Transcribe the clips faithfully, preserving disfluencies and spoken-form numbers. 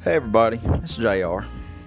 Hey everybody, it's J R.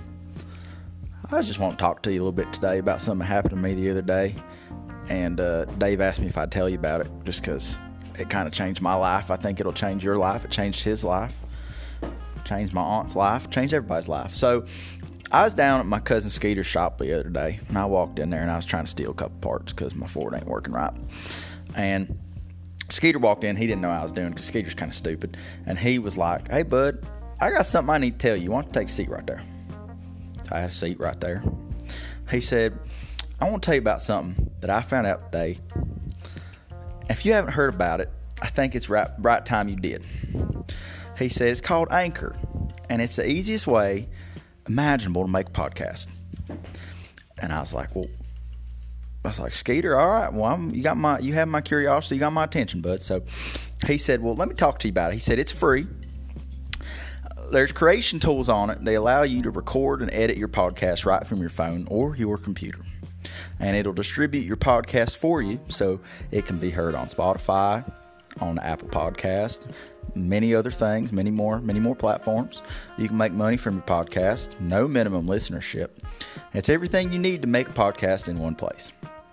I just want to talk to you a little bit today about something that happened to me the other day. And uh, Dave asked me if I'd tell you about it just because it kind of changed my life. I think it'll change your life. It changed his life. Changed my aunt's life. Changed everybody's life. So I was down at my cousin Skeeter's shop the other day. And I walked in there and I was trying to steal a couple parts because my Ford ain't working right. And Skeeter walked in. He didn't know what I was doing because Skeeter's kind of stupid. And he was like, "Hey, bud, I got something I need to tell you. Why don't you take a seat right there?" I had a seat right there. He said, "I want to tell you about something that I found out today. If you haven't heard about it, I think it's right, right time you did." He said, "It's called Anchor, and it's the easiest way imaginable to make a podcast." And I was like, well, I was like, "Skeeter, all right, well, I'm, you got my, you have my curiosity, you got my attention, bud." So he said, "Well, let me talk to you about it." He said, "It's free. There's creation tools on it. They allow you to record and edit your podcast right from your phone or your computer. And it'll distribute your podcast for you so it can be heard on Spotify, on Apple Podcast, many other things, many more, many more platforms. You can make money from your podcast, no minimum listenership. It's everything you need to make a podcast in one place."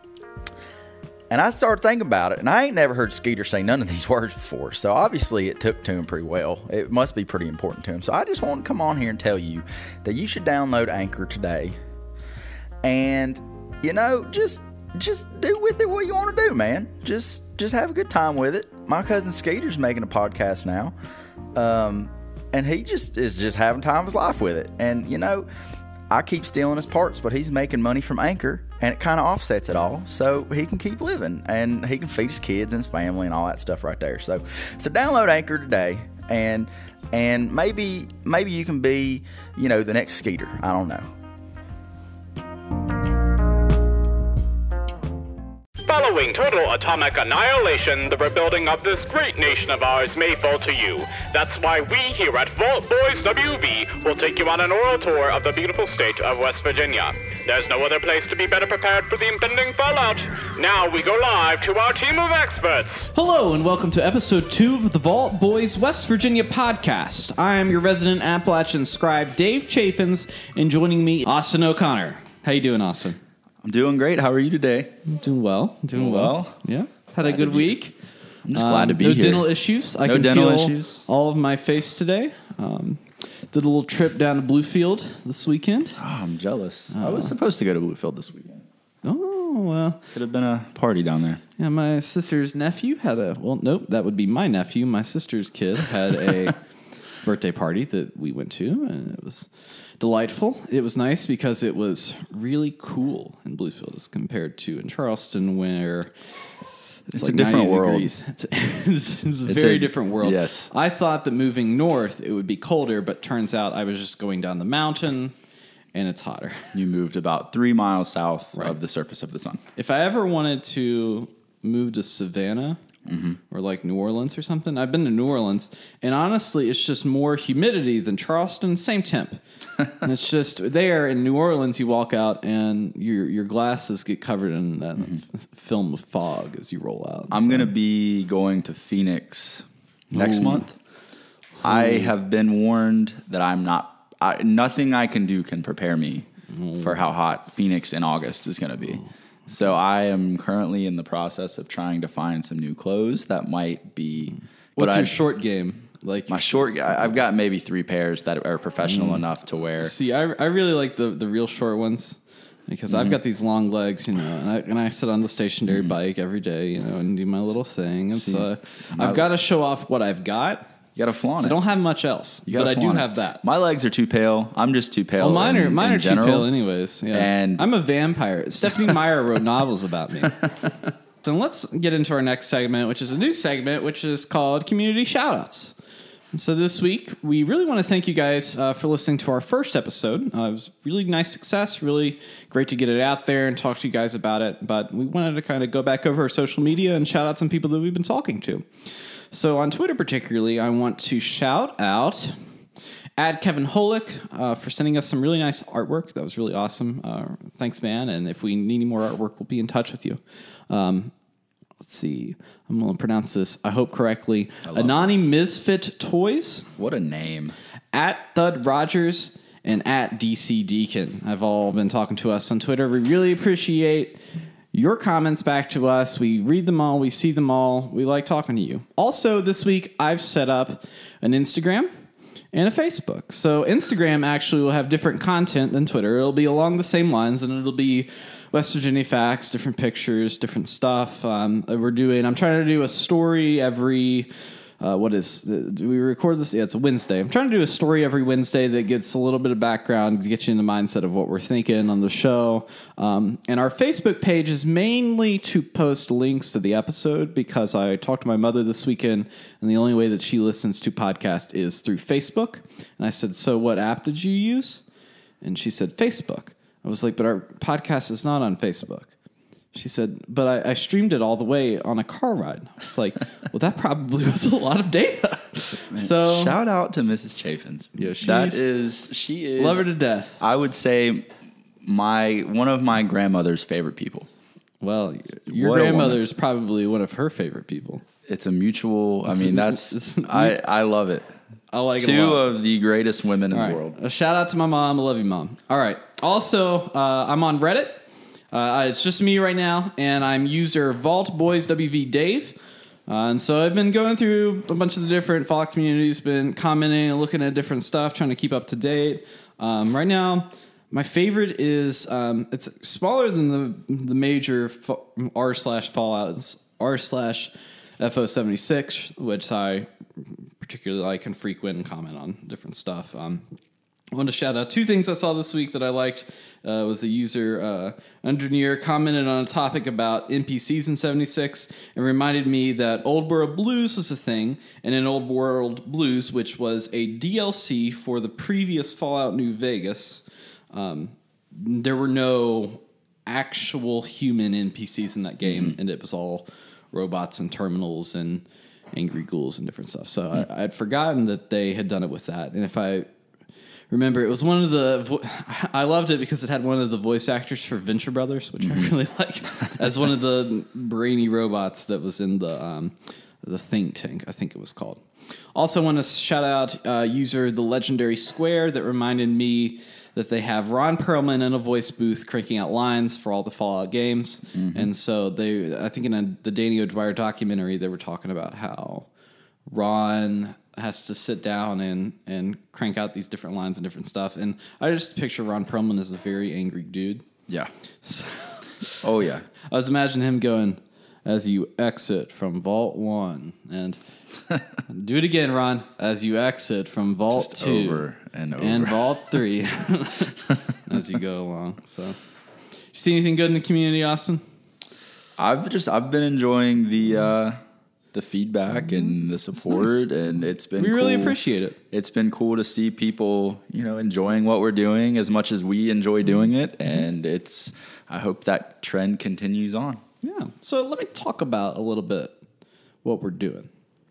And I started thinking about it, and I ain't never heard Skeeter say none of these words before, so obviously it took to him pretty well. It must be pretty important to him. So I just want to come on here and tell you that you should download Anchor today. And, you know, just just do with it what you want to do, man. Just just have a good time with it. My cousin Skeeter's making a podcast now, um, and he just is just having time of his life with it. And, you know, I keep stealing his parts, but he's making money from Anchor, and it kind of offsets it all, so he can keep living, and he can feed his kids and his family and all that stuff right there. So, so download Anchor today, and and maybe maybe you can be, you know, the next Skeeter. I don't know. Following total atomic annihilation, the rebuilding of this great nation of ours may fall to you. That's why we here at Vault Boys W V will take you on an oral tour of the beautiful state of West Virginia. There's no other place to be better prepared for the impending fallout. Now we go live to our team of experts. Hello and welcome to episode two of the Vault Boys West Virginia podcast. I am your resident Appalachian scribe, Dave Chaffins, and joining me, Austin O'Connor. How you doing, Austin? I'm doing great. How are you today? I'm doing well. I'm doing Doing well. well. Yeah. Had Glad a good to be week. I'm just glad to be no here. No dental issues. I No can dental feel issues. all of my face today. Um, did a little trip down to Bluefield this weekend. Oh, I'm jealous. I was supposed to go to Bluefield this weekend. Oh, well. Could have been a party down there. Yeah, my sister's nephew had a, well, nope, that would be my nephew. My sister's kid had a birthday party that we went to, and it was delightful. It was nice because it was really cool in Bluefield as compared to in Charleston, where it's, It's like a different world. degrees. It's, it's, it's a It's very a- different world. yes. I thought that moving north it would be colder, but turns out I was just going down the mountain and it's hotter. You moved about three miles south Right. of the surface of the sun. If I ever wanted to move to Savannah Mm-hmm. or like New Orleans or something, I've been to New Orleans, and honestly, it's just more humidity than Charleston. Same temp. And it's just there in New Orleans, you walk out and your your glasses get covered in that f- film of fog as you roll out. I'm So- going to be going to Phoenix next Ooh. month. I have been warned that I'm not, I, nothing I can do can prepare me for how hot Phoenix in August is going to be. So I am currently in the process of trying to find some new clothes that might be. What's but your I- short game? Like My short, I- I've got maybe three pairs that are professional Mm. enough to wear. See, I, I really like the, the real short ones because Mm-hmm. I've got these long legs, you know, and I, and I sit on the stationary Mm-hmm. bike every day, you know, and do my little thing. And See, so my- I've got to show off what I've got. You got to flaunt I it. don't have much else, You gotta but I do flaunt it. have that. My legs are too pale. I'm just too pale. Well, mine are in- mine in are too general. pale, anyways. Yeah, And- I'm a vampire. Stephanie Meyer wrote novels about me. So let's get into our next segment, which is a new segment, which is called Community Shoutouts. And so this week, we really want to thank you guys uh, for listening to our first episode. Uh, it was really nice success, really great to get it out there and talk to you guys about it. But we wanted to kind of go back over our social media and shout out some people that we've been talking to. So on Twitter particularly, I want to shout out at Kevin Holick uh, for sending us some really nice artwork. That was really awesome. Uh, thanks, man. And if we need any more artwork, we'll be in touch with you. Um, let's see. I'm going to pronounce this, I hope correctly. Anani Misfit Toys. What a name. at Thud Rogers, and at D C Deacon. I've all been talking to us on Twitter. We really appreciate your comments back to us. We read them all. We see them all. We like talking to you. Also, this week, I've set up an Instagram and a Facebook. So Instagram actually will have different content than Twitter. It'll be along the same lines, and it'll be West Virginia facts, different pictures, different stuff. Um, we're doing, I'm trying to do a story every... Uh, what is, do we record this? Yeah, it's a Wednesday. I'm trying to do a story every Wednesday that gets a little bit of background to get you in the mindset of what we're thinking on the show. Um, and our Facebook page is mainly to post links to the episode because I talked to my mother this weekend, and the only way that she listens to podcasts is through Facebook. And I said, so what app did you use? And she said, Facebook. I was like, but our podcast is not on Facebook. She said, but I, I streamed it all the way on a car ride. I was like, well, that probably was a lot of data. Man, so shout out to Missus Chaffins. Yeah, she's, that is, she is. Love her to death. I would say my one of my grandmother's favorite people. Well, your What a grandmother woman. is probably one of her favorite people. It's a mutual. I mean, that's I I love it. I like it a Two lot. of the greatest women in All the right. world. A shout out to my mom. I love you, Mom. All right. Also, uh, I'm on Reddit. Uh, it's just me right now, and I'm user Vault Boys W V Dave. Uh, and so I've been going through a bunch of the different Fallout communities, been commenting and looking at different stuff, trying to keep up to date. Um, right now, my favorite is um, it's smaller than the the major fa- r slash Fallouts r slash F O seventy-six, which I particularly like and frequent and comment on different stuff. Um, I want to shout out two things I saw this week that I liked. Uh, was the user uh, Undernear commented on a topic about N P Cs in seventy-six and reminded me that Old World Blues was a thing, and in Old World Blues, which was a D L C for the previous Fallout New Vegas, um, there were no actual human N P Cs in that game, mm-hmm. and it was all robots and terminals and angry ghouls and different stuff. So mm-hmm. I, I'd forgotten that they had done it with that, and if I remember, it was one of the... Vo- I loved it because it had one of the voice actors for Venture Brothers, which mm-hmm. I really like, as one of the brainy robots that was in the um, the think tank, I think it was called. Also want to shout out uh, user The Legendary Square that reminded me that they have Ron Perlman in a voice booth cranking out lines for all the Fallout games. Mm-hmm. And so they, I think in a, the Danny O'Dwyer documentary, they were talking about how Ron has to sit down and, and crank out these different lines and different stuff. And I just picture Ron Perlman as a very angry dude. Yeah. So, oh, yeah. I was imagining him going, as you exit from Vault one. And do it again, Ron. As you exit from Vault just two. Over and over. And Vault three. As you go along. So, you see anything good in the community, Austin? I've just, I've been enjoying the... Uh, the feedback and the support, nice. And it's been we cool. really appreciate it. It's been cool to see people, you know, enjoying what we're doing as much as we enjoy doing it, and it's I hope that trend continues on. Yeah. So let me talk about a little bit what we're doing.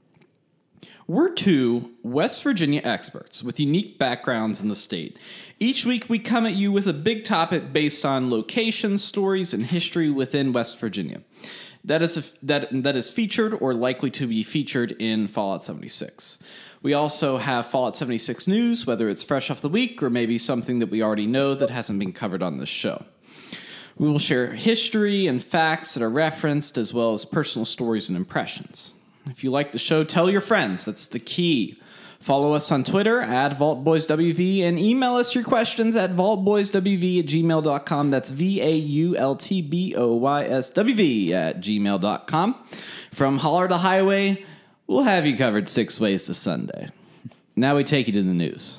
We're two West Virginia experts with unique backgrounds in the state. Each week we come at you with a big topic based on locations, stories, and history within West Virginia. That is a, that that is featured or likely to be featured in Fallout seventy-six. We also have Fallout seventy-six news, whether it's fresh off the week or maybe something that we already know that hasn't been covered on this show. We will share history and facts that are referenced, as well as personal stories and impressions. If you like the show, tell your friends. That's the key. Follow us on Twitter at VaultBoysWV and email us your questions at vaultboyswv at gmail dot com. That's V A U L T B O Y S W V at gmail dot com. From holler to highway, we'll have you covered six ways to Sunday. Now we take you to the news.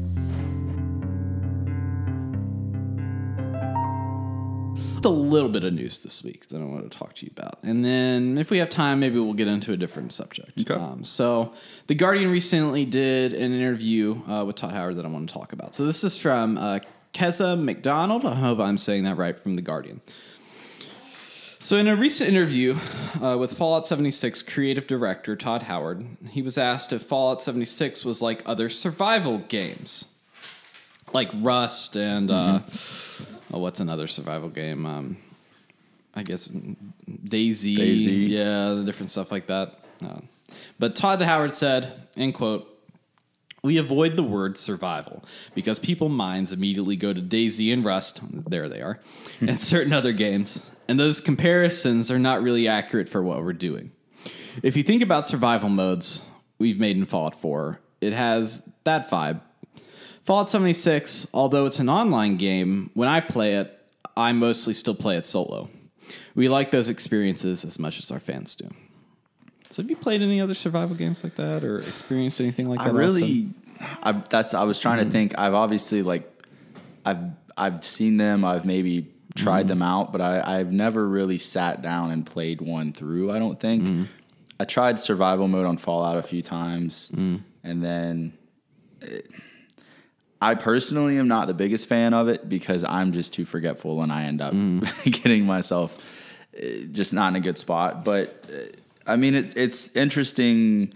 A little bit of news this week that I want to talk to you about. And then if we have time, maybe we'll get into a different subject. Okay. Um, so The Guardian recently did an interview uh, with Todd Howard that I want to talk about. So this is from uh, Keza McDonald. I hope I'm saying that right, from The Guardian. So in a recent interview uh, with Fallout seventy-six creative director Todd Howard, he was asked if Fallout seventy-six was like other survival games, like Rust and... Uh, mm-hmm. Oh, what's another survival game? Um, I guess Daisy. Daisy. Yeah, the different stuff like that. Uh, but Todd Howard said, end quote, We avoid the word survival because people's minds immediately go to DayZ and Rust, there they are, and certain other games, and those comparisons are not really accurate for what we're doing. If you think about survival modes we've made in Fallout four, it has that vibe. Fallout seventy-six, although it's an online game, when I play it, I mostly still play it solo. We like those experiences as much as our fans do. So have you played any other survival games like that or experienced anything like that? I really, I, that's, I was trying mm-hmm. to think. I've obviously like, I've, I've seen them. I've maybe tried mm-hmm. them out, but I, I've never really sat down and played one through. I don't think mm-hmm. I tried survival mode on Fallout a few times mm-hmm. and then it, I personally am not the biggest fan of it because I'm just too forgetful and I end up mm. getting myself just not in a good spot. But I mean, it's it's interesting.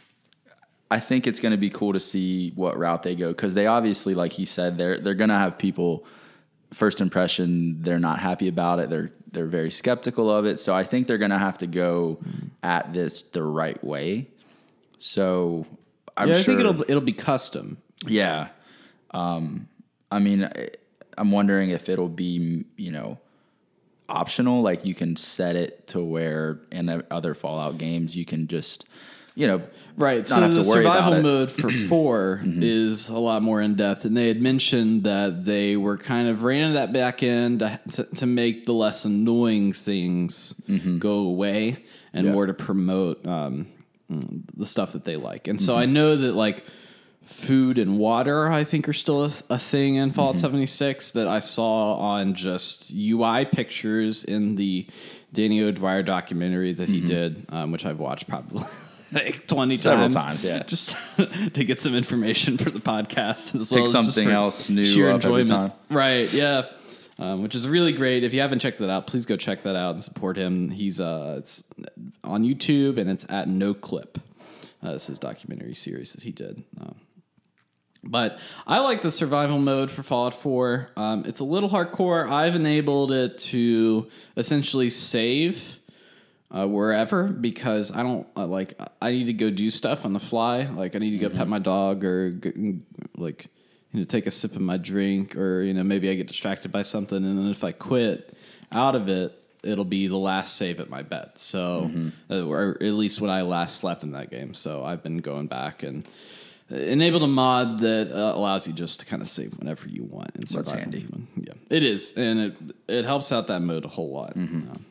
I think it's going to be cool to see what route they go because they obviously, like he said, they're they're going to have people. First impression, they're not happy about it. They're they're very skeptical of it. So I think they're going to have to go mm. at this the right way. So I'm yeah, I sure think it'll it'll be custom. Yeah. Um, I mean, I'm wondering if it'll be, you know, optional. Like you can set it to where in other Fallout games you can just, you know, right. Not so have the to worry survival about it. mode for four mm-hmm. is a lot more in depth, and they had mentioned that they were kind of reining that back in to, to, to make the less annoying things mm-hmm. go away and yeah. more to promote um, the stuff that they like. And so mm-hmm. I know that like. Food and water, I think, are still a, a thing in Fallout mm-hmm. seventy-six that I saw on just U I pictures in the Danny O'Dwyer documentary that he mm-hmm. did, um, which I've watched probably like twenty Several times. times, yeah. Just to get some information for the podcast. As well Pick as something else new sheer up enjoyment. every time. Right, yeah. Um, which is really great. If you haven't checked that out, please go check that out and support him. He's uh, it's on YouTube, and it's at No Clip. Uh, it's his documentary series that he did. Um, But I like the survival mode for Fallout four. Um, it's a little hardcore. I've enabled it to essentially save uh, wherever because I don't uh, like. I need to go do stuff on the fly. Like I need to go mm-hmm. pet my dog or go, like you know take a sip of my drink or you know maybe I get distracted by something and then if I quit out of it, it'll be the last save at my bed. So mm-hmm. uh, or at least when I last slept in that game. So I've been going back and. Enabled a mod that uh, allows you just to kind of save whenever you want. And That's handy. Yeah, it is, and it it helps out that mode a whole lot. Mm-hmm. Uh,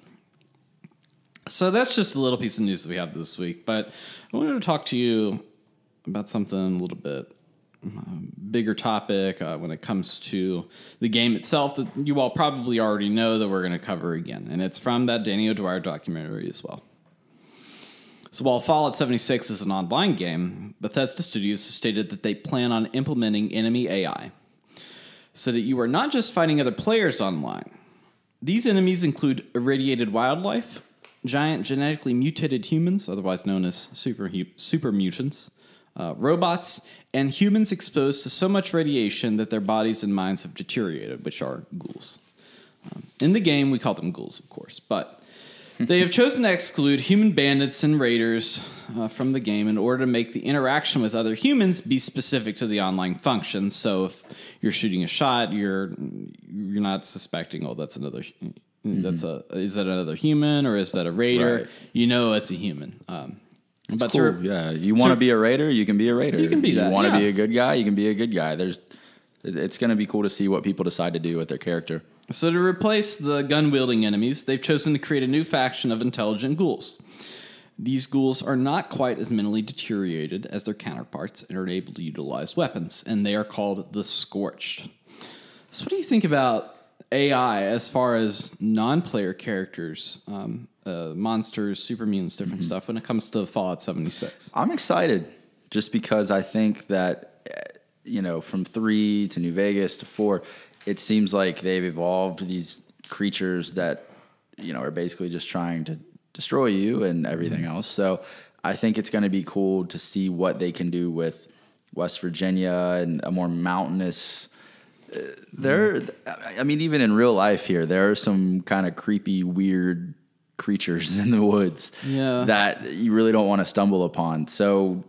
so that's just a little piece of news that we have this week. But I wanted to talk to you about something a little bit uh, bigger topic uh, when it comes to the game itself that you all probably already know that we're going to cover again, and it's from that Danny O'Dwyer documentary as well. So while Fallout seventy-six is an online game, Bethesda Studios has stated that they plan on implementing enemy A I so that you are not just fighting other players online. These enemies include irradiated wildlife, giant genetically mutated humans, otherwise known as super, super mutants, uh, robots, and humans exposed to so much radiation that their bodies and minds have deteriorated, which are ghouls. Um, in the game, we call them ghouls, of course, but... They have chosen to exclude human bandits and raiders uh, from the game in order to make the interaction with other humans be specific to the online function. So if you're shooting a shot, you're you're not suspecting, oh, that's another mm-hmm. that's a is that another human or is that a raider? Right. You know, it's a human. Um, it's but cool. to, yeah, you want to be a raider, you can be a raider. You can be you that. You want to yeah. be a good guy, you can be a good guy. There's, it's going to be cool to see what people decide to do with their character. So to replace the gun-wielding enemies, they've chosen to create a new faction of intelligent ghouls. These ghouls are not quite as mentally deteriorated as their counterparts and are able to utilize weapons, and they are called the Scorched. So what do you think about A I as far as non-player characters, um, uh, monsters, super mutants, different mm-hmm. stuff when it comes to Fallout seventy-six? I'm excited just because I think that, you know, from three to New Vegas to four... It seems like they've evolved these creatures that, you know, are basically just trying to destroy you and everything mm-hmm. else. So I think it's going to be cool to see what they can do with West Virginia and a more mountainous. Uh, there, I mean, even in real life here, there are some kind of creepy, weird creatures in the woods yeah. that you really don't want to stumble upon. So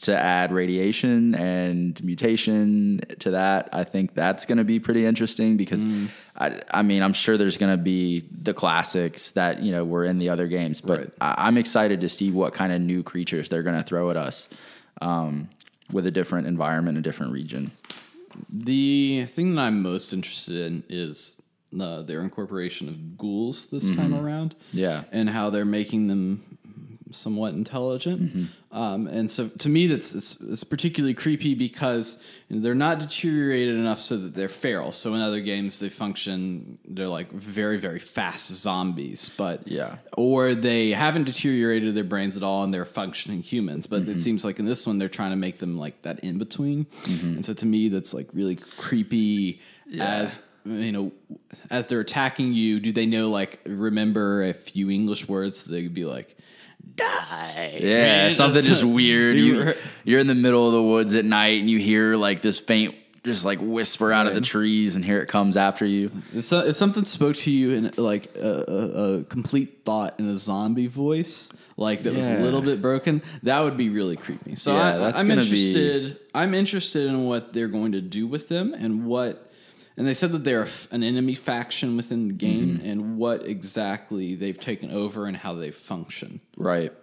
to add radiation and mutation to that, I think that's going to be pretty interesting because, mm. I, I mean, I'm sure there's going to be the classics that, you know, were in the other games, but right. I, I'm excited to see what kind of new creatures they're going to throw at us um, with a different environment, a different region. The thing that I'm most interested in is uh, their incorporation of ghouls this mm-hmm. time around. Yeah. And how they're making them somewhat intelligent. Mm-hmm. Um, and so to me, that's it's, it's particularly creepy because they're not deteriorated enough so that they're feral. So in other games, they function, they're like very, very fast zombies, but yeah, or they haven't deteriorated their brains at all and they're functioning humans. But mm-hmm. it seems like in this one, they're trying to make them like that in between. Mm-hmm. And so to me, that's like really creepy yeah. as, you know, as they're attacking you, do they know, like, remember a few English words? They'd be like, die. Yeah, right? Something just weird. You, you're in the middle of the woods at night and you hear like this faint, just like whisper out right. of the trees, and here it comes after you. If, if something spoke to you in like a, a, a complete thought in a zombie voice, like that yeah. was a little bit broken, that would be really creepy. So yeah, I, that's I'm interested. Be... I'm interested in what they're going to do with them and what. And they said that they're an enemy faction within the game, mm-hmm. and what exactly they've taken over and how they function. Right.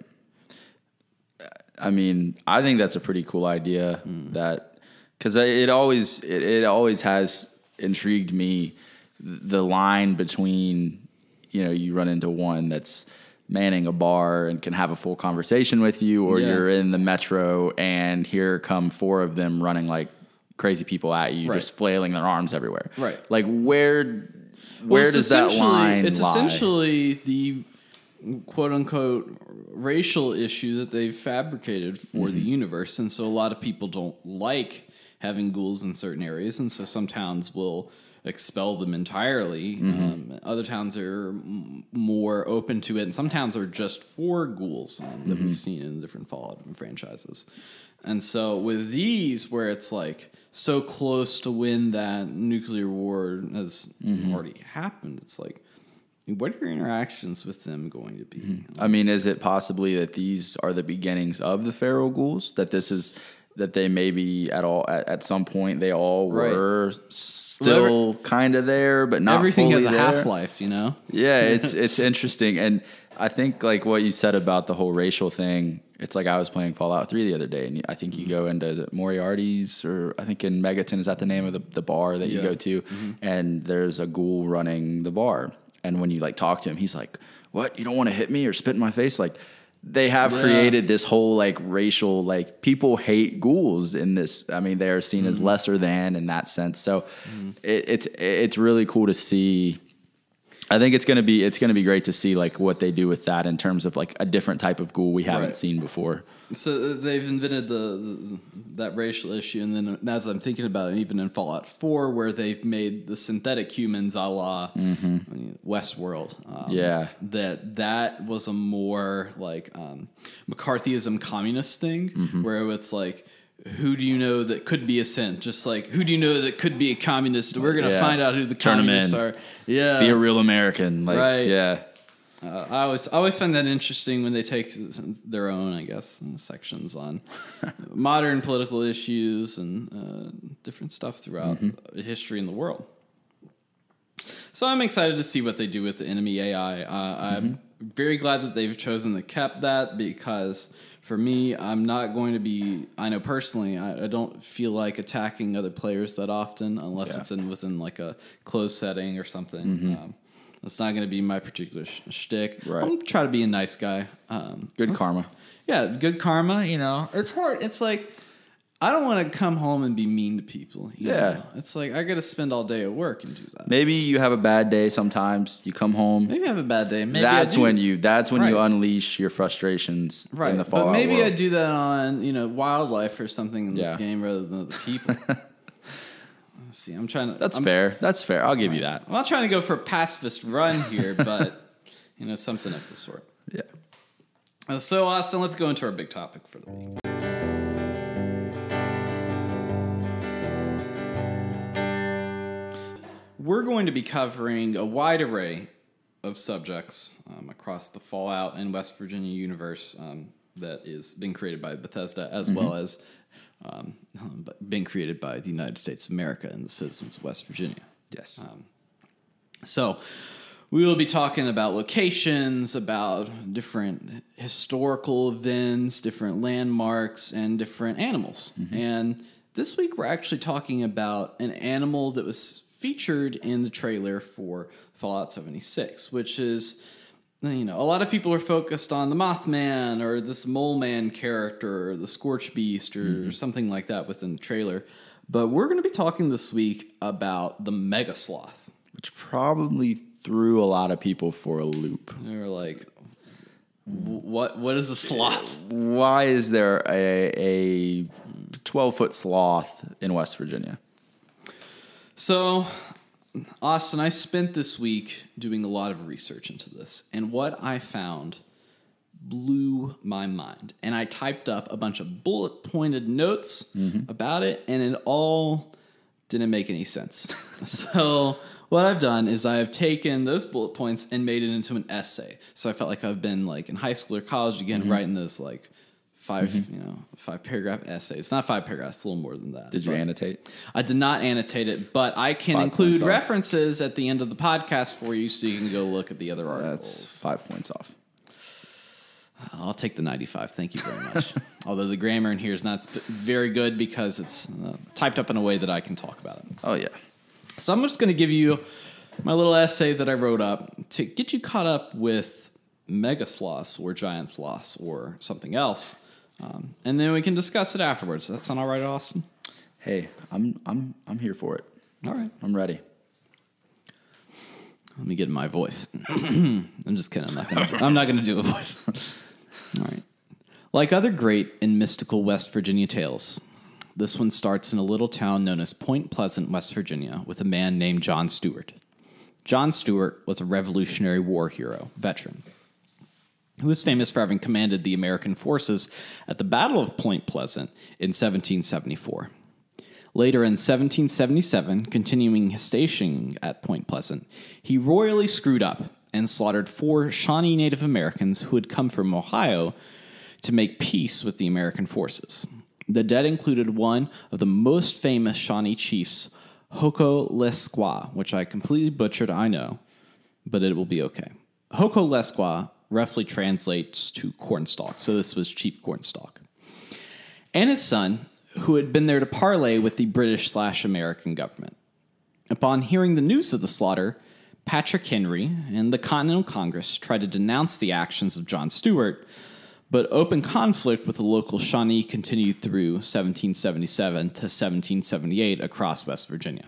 I mean, I think that's a pretty cool idea. Mm. That because it always it, it always has intrigued me, the line between, you know, you run into one that's manning a bar and can have a full conversation with you, or yeah. you're in the metro and here come four of them running like crazy people at you, right. just flailing their arms everywhere. Right. Like where, where well, does that line It's lie? essentially the quote unquote racial issue that they've fabricated for mm-hmm. the universe. And so a lot of people don't like having ghouls in certain areas. And so some towns will expel them entirely. Mm-hmm. Um, other towns are m- more open to it. And some towns are just for ghouls um, that mm-hmm. we've seen in different Fallout franchises. And so with these, where it's like so close to when that nuclear war has mm-hmm. already happened, it's like, what are your interactions with them going to be? Mm-hmm. I mean, is it possibly that these are the beginnings of the feral ghouls? That this is that they maybe at all at, at some point they all right. were still kind of there, but not everything fully has a there. half-life, you know? Yeah, it's it's interesting, and I think like what you said about the whole racial thing. It's like I was playing Fallout three the other day, and I think you go into is it Moriarty's, or I think in Megaton, is that the name of the, the bar that you yeah. go to? Mm-hmm. And there's a ghoul running the bar. And when you like talk to him, he's like, "What? You don't want to hit me or spit in my face?" Like they have yeah. created this whole like racial, like people hate ghouls in this. I mean, they are seen mm-hmm. as lesser than in that sense. So mm-hmm. it, it's it's really cool to see. I think it's gonna be it's gonna be great to see like what they do with that in terms of like a different type of ghoul we haven't right. seen before. So they've invented the, the that racial issue, and then as I'm thinking about it, even in Fallout four, where they've made the synthetic humans a la mm-hmm. I mean, Westworld. Um, yeah, that that was a more like um, McCarthyism communist thing, mm-hmm. where it's like, who do you know that could be a synth? Just like, who do you know that could be a communist? We're going to yeah. find out who the Turn communists are. Yeah. Be a real American. Like, right. Yeah. Uh, I always I always find that interesting when they take their own, I guess, sections on modern political issues and uh, different stuff throughout mm-hmm. history in the world. So I'm excited to see what they do with the enemy A I. Uh, mm-hmm. I'm very glad that they've chosen to keep that, because for me, I'm not going to be, I know personally, I, I don't feel like attacking other players that often unless yeah. it's in within like a closed setting or something. Mm-hmm. Um, that's not going to be my particular sh- shtick. Right. I'm try to be a nice guy. Um, good karma. Yeah, good karma, you know. It's hard. It's like, I don't want to come home and be mean to people. You yeah. know? It's like, I got to spend all day at work and do that. Maybe you have a bad day sometimes. You come home. Maybe I have a bad day. Maybe that's when you, that's when right. you unleash your frustrations right. in the Fallout But maybe world. I do that on, you know, wildlife or something in yeah. this game rather than the people. Let's see, I'm trying to... That's I'm, fair. That's fair. I'll give right. you that. I'm not trying to go for a pacifist run here, but, you know, something of the sort. Yeah. Uh, so, Austin, let's go into our big topic for the week. We're going to be covering a wide array of subjects um, across the Fallout and West Virginia universe. Um, that is being created by Bethesda, as Mm-hmm. well as um, being created by the United States of America and the citizens of West Virginia. Yes. Um, so we will be talking about locations, about different historical events, different landmarks, and different animals. Mm-hmm. And this week we're actually talking about an animal that was featured in the trailer for Fallout seventy-six, which is, you know, a lot of people are focused on the Mothman or this Mole Man character or the Scorch Beast or mm-hmm. something like that within the trailer. But we're going to be talking this week about the Mega Sloth. Which probably threw a lot of people for a loop. They were like, what what is a sloth? Why is there a a twelve-foot sloth in West Virginia? So, Austin, I spent this week doing a lot of research into this, and what I found blew my mind. And I typed up a bunch of bullet-pointed notes mm-hmm. about it, and it all didn't make any sense. So what I've done is I've taken those bullet points and made it into an essay. So I felt like I've been like in high school or college again, mm-hmm. writing those like five, mm-hmm. you know, five paragraph essays. Not five paragraphs, a little more than that. Did you annotate? I did not annotate it, but I can five include references at the end of the podcast for you so you can go look at the other articles. That's five points off. I'll take the ninety-five. Thank you very much. Although the grammar in here is not sp- very good because it's uh, typed up in a way that I can talk about it. Oh, yeah. So I'm just going to give you my little essay that I wrote up to get you caught up with mega sloths or giant sloths or something else. Um, and then we can discuss it afterwards. Does that sound all right, Austin? Hey, I'm I'm I'm here for it. All right. I'm ready. Let me get in my voice. I'm just kidding. I'm not going to I'm not going to do a voice. All right. Like other great and mystical West Virginia tales, this one starts in a little town known as Point Pleasant, West Virginia, with a man named John Stewart. John Stewart was a Revolutionary War hero, veteran, who was famous for having commanded the American forces at the Battle of Point Pleasant in seventeen seventy-four. Later in seventeen seventy-seven, continuing his stationing at Point Pleasant, he royally screwed up and slaughtered four Shawnee Native Americans who had come from Ohio to make peace with the American forces. The dead included one of the most famous Shawnee chiefs, Hoko Lesqua, which I completely butchered, I know, but it will be okay. Hoko Lesqua roughly translates to cornstalk, so this was Chief Cornstalk. And his son, who had been there to parley with the British slash American government. Upon hearing the news of the slaughter, Patrick Henry and the Continental Congress tried to denounce the actions of John Stewart, but open conflict with the local Shawnee continued through seventeen seventy-seven to seventeen seventy-eight across West Virginia.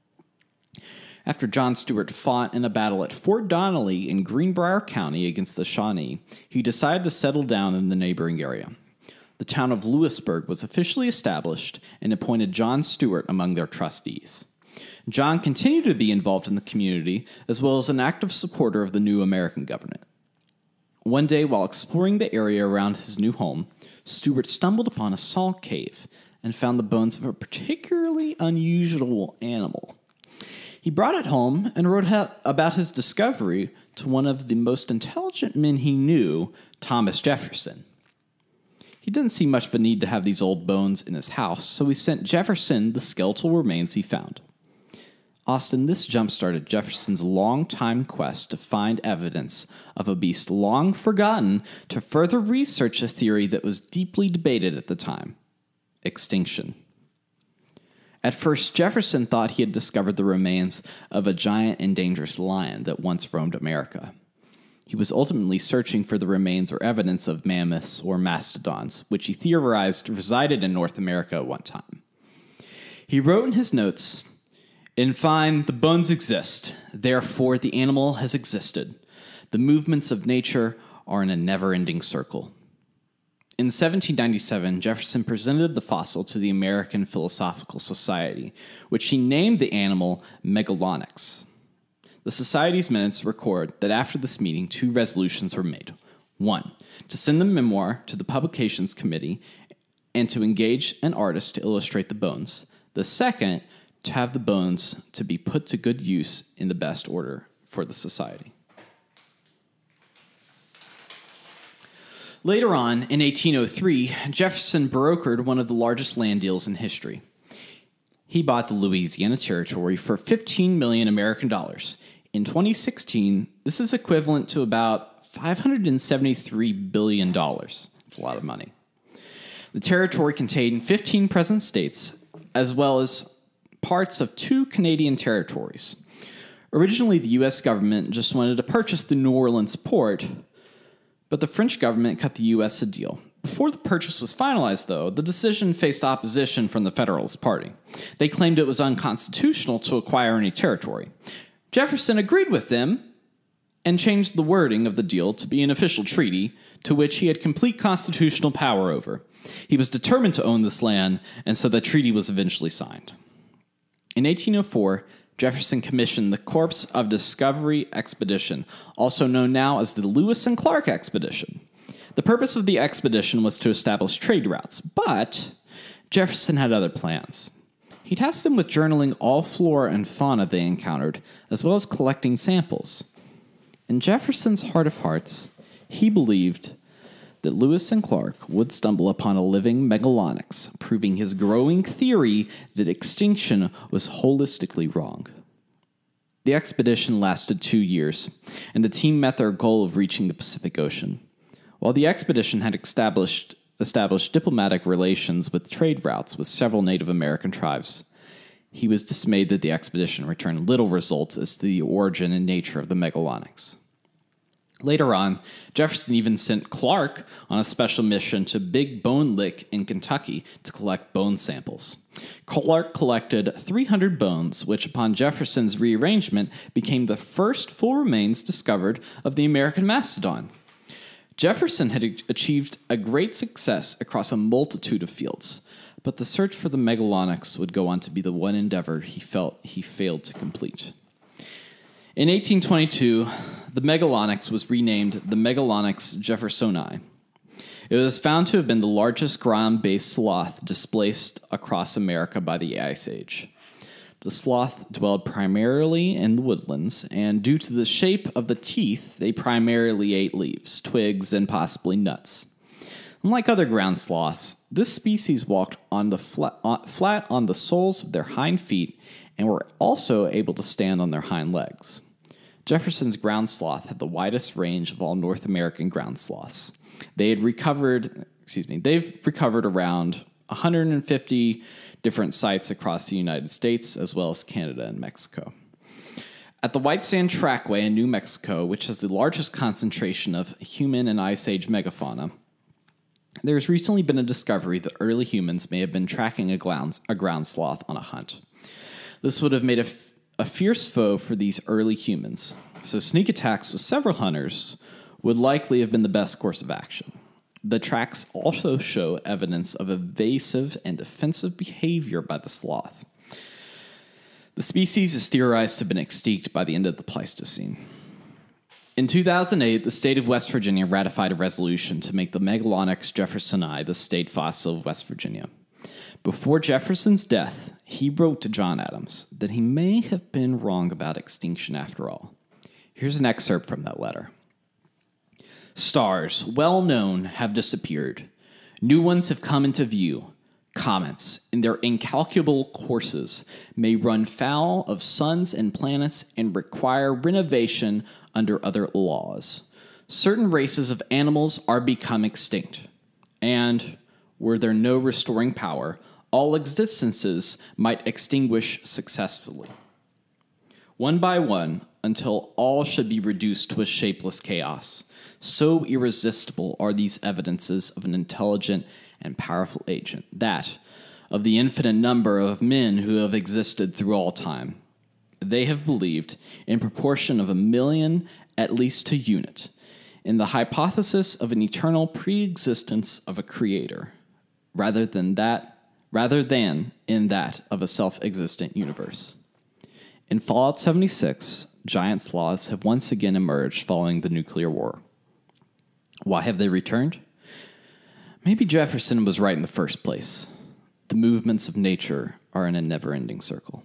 After John Stewart fought in a battle at Fort Donnelly in Greenbrier County against the Shawnee, he decided to settle down in the neighboring area. The town of Lewisburg was officially established and appointed John Stewart among their trustees. John continued to be involved in the community, as well as an active supporter of the new American government. One day, while exploring the area around his new home, Stewart stumbled upon a salt cave and found the bones of a particularly unusual animal. He brought it home and wrote about his discovery to one of the most intelligent men he knew, Thomas Jefferson. He didn't see much of a need to have these old bones in his house, so he sent Jefferson the skeletal remains he found. Austin, this jump-started Jefferson's long-time quest to find evidence of a beast long forgotten to further research a theory that was deeply debated at the time: extinction. At first, Jefferson thought he had discovered the remains of a giant and dangerous lion that once roamed America. He was ultimately searching for the remains or evidence of mammoths or mastodons, which he theorized resided in North America at one time. He wrote in his notes, "In fine, the bones exist. Therefore, the animal has existed. The movements of nature are in a never-ending circle." In seventeen ninety-seven, Jefferson presented the fossil to the American Philosophical Society, which he named the animal Megalonyx. The Society's minutes record that after this meeting, two resolutions were made. One, to send the memoir to the Publications Committee and to engage an artist to illustrate the bones. The second, to have the bones to be put to good use in the best order for the Society. Later on, in eighteen oh three, Jefferson brokered one of the largest land deals in history. He bought the Louisiana Territory for fifteen million American dollars. In twenty sixteen, this is equivalent to about five hundred seventy-three billion dollars. That's a lot of money. The territory contained fifteen present states, as well as parts of two Canadian territories. Originally, the U S government just wanted to purchase the New Orleans port, but the French government cut the U S a deal. Before the purchase was finalized, though, the decision faced opposition from the Federalist Party. They claimed it was unconstitutional to acquire any territory. Jefferson agreed with them and changed the wording of the deal to be an official treaty to which he had complete constitutional power over. He was determined to own this land, and so the treaty was eventually signed. In eighteen oh four, Jefferson commissioned the Corps of Discovery Expedition, also known now as the Lewis and Clark Expedition. The purpose of the expedition was to establish trade routes, but Jefferson had other plans. He tasked them with journaling all flora and fauna they encountered, as well as collecting samples. In Jefferson's heart of hearts, he believed that Lewis and Clark would stumble upon a living Megalonyx, proving his growing theory that extinction was holistically wrong. The expedition lasted two years, and the team met their goal of reaching the Pacific Ocean. While the expedition had established, established diplomatic relations with trade routes with several Native American tribes, he was dismayed that the expedition returned little results as to the origin and nature of the Megalonyx. Later on, Jefferson even sent Clark on a special mission to Big Bone Lick in Kentucky to collect bone samples. Clark collected three hundred bones, which upon Jefferson's rearrangement became the first full remains discovered of the American mastodon. Jefferson had achieved a great success across a multitude of fields, but the search for the Megalonyx would go on to be the one endeavor he felt he failed to complete. In eighteen twenty-two, the Megalonyx was renamed the Megalonyx jeffersoni. It was found to have been the largest ground-based sloth displaced across America by the Ice Age. The sloth dwelled primarily in the woodlands, and due to the shape of the teeth, they primarily ate leaves, twigs, and possibly nuts. Unlike other ground sloths, this species walked on the flat, on, flat on the soles of their hind feet and were also able to stand on their hind legs. Jefferson's ground sloth had the widest range of all North American ground sloths. They had recovered, excuse me, they've recovered around one hundred fifty different sites across the United States, as well as Canada and Mexico. At the White Sand Trackway in New Mexico, which has the largest concentration of human and Ice Age megafauna, there has recently been a discovery that early humans may have been tracking a ground, a ground sloth on a hunt. This would have made a, f- a fierce foe for these early humans, so sneak attacks with several hunters would likely have been the best course of action. The tracks also show evidence of evasive and defensive behavior by the sloth. The species is theorized to have been extinct by the end of the Pleistocene. In two thousand eight, the state of West Virginia ratified a resolution to make the Megalonyx jeffersoni the state fossil of West Virginia. Before Jefferson's death, he wrote to John Adams that he may have been wrong about extinction after all. Here's an excerpt from that letter. Stars, well known, have disappeared. New ones have come into view. Comets, in their incalculable courses, may run foul of suns and planets and require renovation under other laws. Certain races of animals are become extinct, and, were there no restoring power, all existences might extinguish successfully. One by one, until all should be reduced to a shapeless chaos. So irresistible are these evidences of an intelligent and powerful agent, that, of the infinite number of men who have existed through all time, they have believed, in proportion of a million at least to unit, in the hypothesis of an eternal pre-existence of a creator, rather than that, rather than in that of a self-existent universe. In Fallout seventy-six, giant sloths have once again emerged following the nuclear war. Why have they returned? Maybe Jefferson was right in the first place. The movements of nature are in a never-ending circle.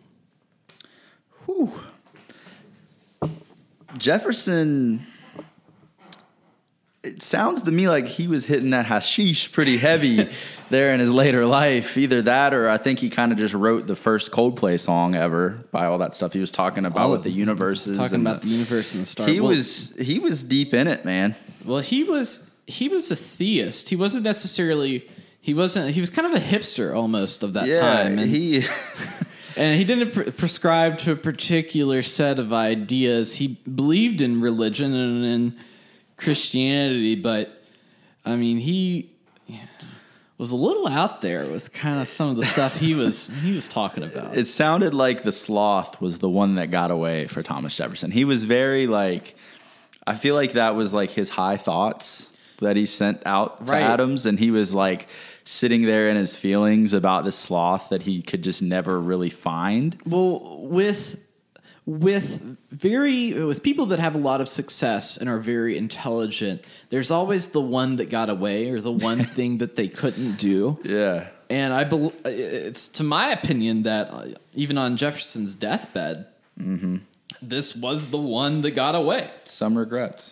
Whew. Jefferson it sounds to me like he was hitting that hashish pretty heavy there in his later life. Either that, or I think he kind of just wrote the first Coldplay song ever by all that stuff he was talking about Oh, with the universes. Talking and about the, the universe and the star. He well, was he was deep in it, man. Well, he was he was a theist. He wasn't necessarily. He wasn't. He was kind of a hipster almost of that Yeah, time. And he. And he didn't pre- prescribe to a particular set of ideas. He believed in religion and in Christianity, but I mean, he was a little out there with kind of some of the stuff he was he was talking about. It sounded like the sloth was the one that got away for Thomas Jefferson. He was very like, I feel like that was like his high thoughts that he sent out to Right. Adams, and he was like sitting there in his feelings about this sloth that he could just never really find. Well, with with very with people that have a lot of success and are very intelligent, there's always the one that got away or the one thing that they couldn't do. Yeah. And I bel it's to my opinion that uh, even on Jefferson's deathbed, Mm-hmm. this was the one that got away. Some regrets.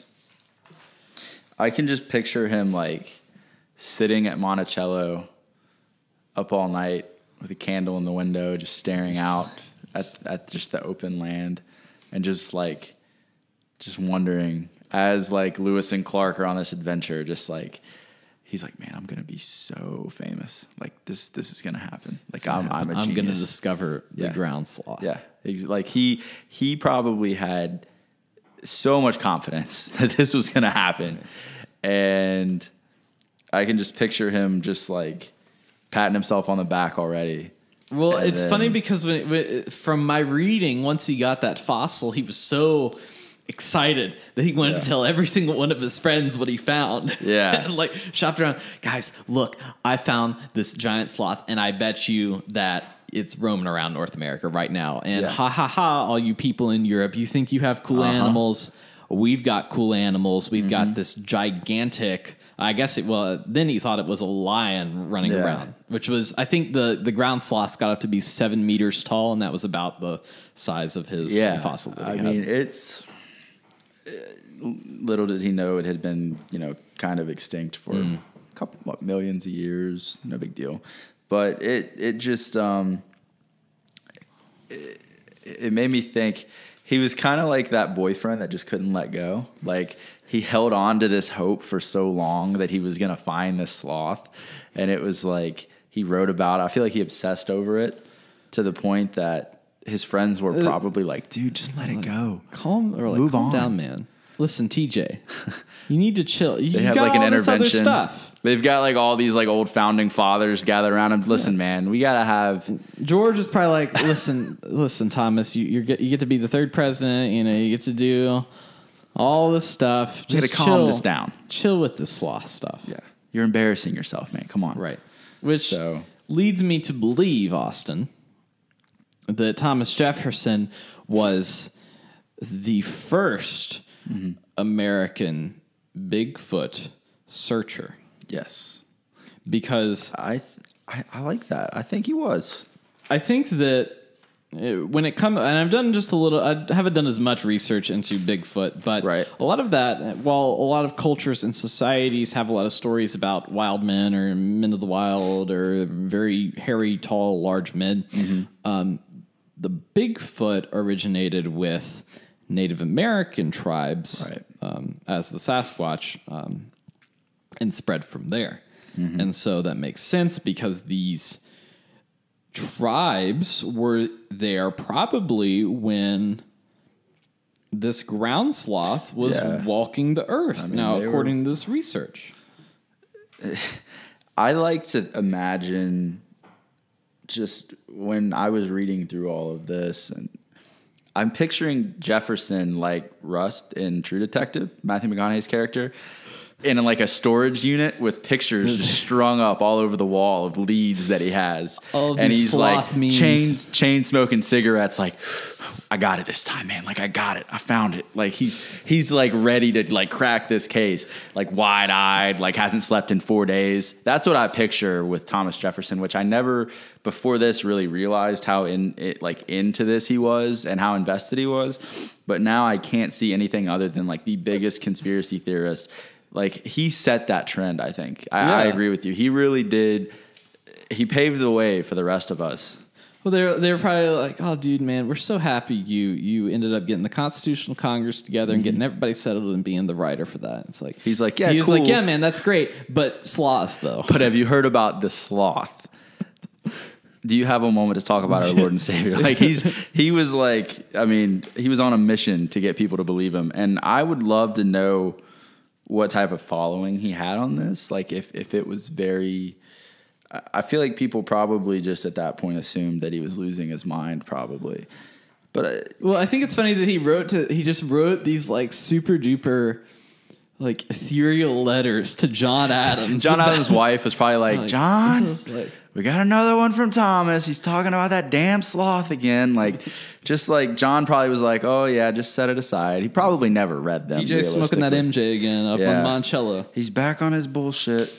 I can just picture him like sitting at Monticello up all night with a candle in the window, just staring out at, at just the open land and just like, just wondering as like Lewis and Clark are on this adventure, just like, he's like, man, I'm going to be so famous. Like this, this is going to happen. Like I'm, I'm a I'm genius. going to discover the Yeah. ground sloth. Yeah. Ex- Like he, he probably had so much confidence that this was going to happen. And I can just picture him just like patting himself on the back already. Well, And it's then- funny because when, when, from my reading, once he got that fossil, he was so excited that he wanted Yeah. to tell every single one of his friends what he found. Yeah. And like shopped around. Guys, look, I found this giant sloth, and I bet you that it's roaming around North America right now. And Yeah. ha ha ha, all you people in Europe, you think you have cool Uh-huh. animals. We've got cool animals. We've Mm-hmm. got this gigantic. I guess it well. Then he thought it was a lion running Yeah. around, which was I think the the ground sloth got up to be seven meters tall, and that was about the size of his Yeah. fossil. That he I had. mean, it's uh, little did he know it had been, you know, kind of extinct for Mm. a couple what, millions of years. No big deal. But it, it just, um, it, it made me think he was kind of like that boyfriend that just couldn't let go. Like he held on to this hope for so long that he was going to find this sloth. And it was like, he wrote about it. I feel like he obsessed over it to the point that his friends were probably like, dude, just let it go. calm or like Move calm on. down, man. Listen, T J, you need to chill. You They have got like an all this other intervention. stuff. They've got like all these like old founding fathers gathered around him. Listen, man, we gotta have. George is probably like, listen, listen, Thomas, you you get you get to be the third president. You know, you get to do all this stuff. We gotta Just calm chill, this down. Chill with the sloth stuff. Yeah, you're embarrassing yourself, man. Come on. Right. Which So- leads me to believe, Austin, that Thomas Jefferson was the first Mm-hmm. American Bigfoot searcher. Yes, Because I, th- I I like that. I think he was. I think that uh, when it comes, and I've done just a little, I haven't done as much research into Bigfoot, but Right. a lot of that, while a lot of cultures and societies have a lot of stories about wild men or men of the wild or very hairy, tall, large men, Mm-hmm. um, the Bigfoot originated with Native American tribes Right. um, as the Sasquatch um, and spread from there. Mm-hmm. And so that makes sense because these tribes were there probably when this ground sloth was Yeah. walking the earth. now, they were- according to this research. I like to imagine just when I was reading through all of this, and I'm picturing Jefferson like Rust in True Detective, Matthew McConaughey's character, in like a storage unit with pictures just strung up all over the wall of leads that he has. All of and these he's like sloth memes. chain chain smoking cigarettes, like, I got it this time, man. Like I got it. I found it. Like he's he's like ready to like crack this case, like wide eyed, like hasn't slept in four days. That's what I picture with Thomas Jefferson, which I never before this really realized how in it like into this he was and how invested he was. But now I can't see anything other than like the biggest conspiracy theorist like he set that trend. I think I, Yeah. I agree with you. He really did. He paved the way for the rest of us. Well, they're they're probably like, oh, dude, man, we're so happy you you ended up getting the Constitutional Congress together and getting everybody settled and being the writer for that. It's like He's like, yeah, he was cool. like, yeah, man, that's great, but sloths though. But have you heard about the sloth? Do you have a moment to talk about our Lord and Savior? Like he's he was like, I mean, he was on a mission to get people to believe him, and I would love to know what type of following he had on this. Like if if it was very. I feel like people probably just at that point assumed that he was losing his mind, probably. But uh, Well, I think it's funny that he wrote to he just wrote these like super duper like ethereal letters to John Adams. John Adams' wife was probably like, Like, John, it's like- we got another one from Thomas. He's talking about that damn sloth again. Like, just like John probably was like, oh yeah, just set it aside. He probably never read them. D J smoking that realistically. M J again up Yeah. on Moncello. He's back on his bullshit.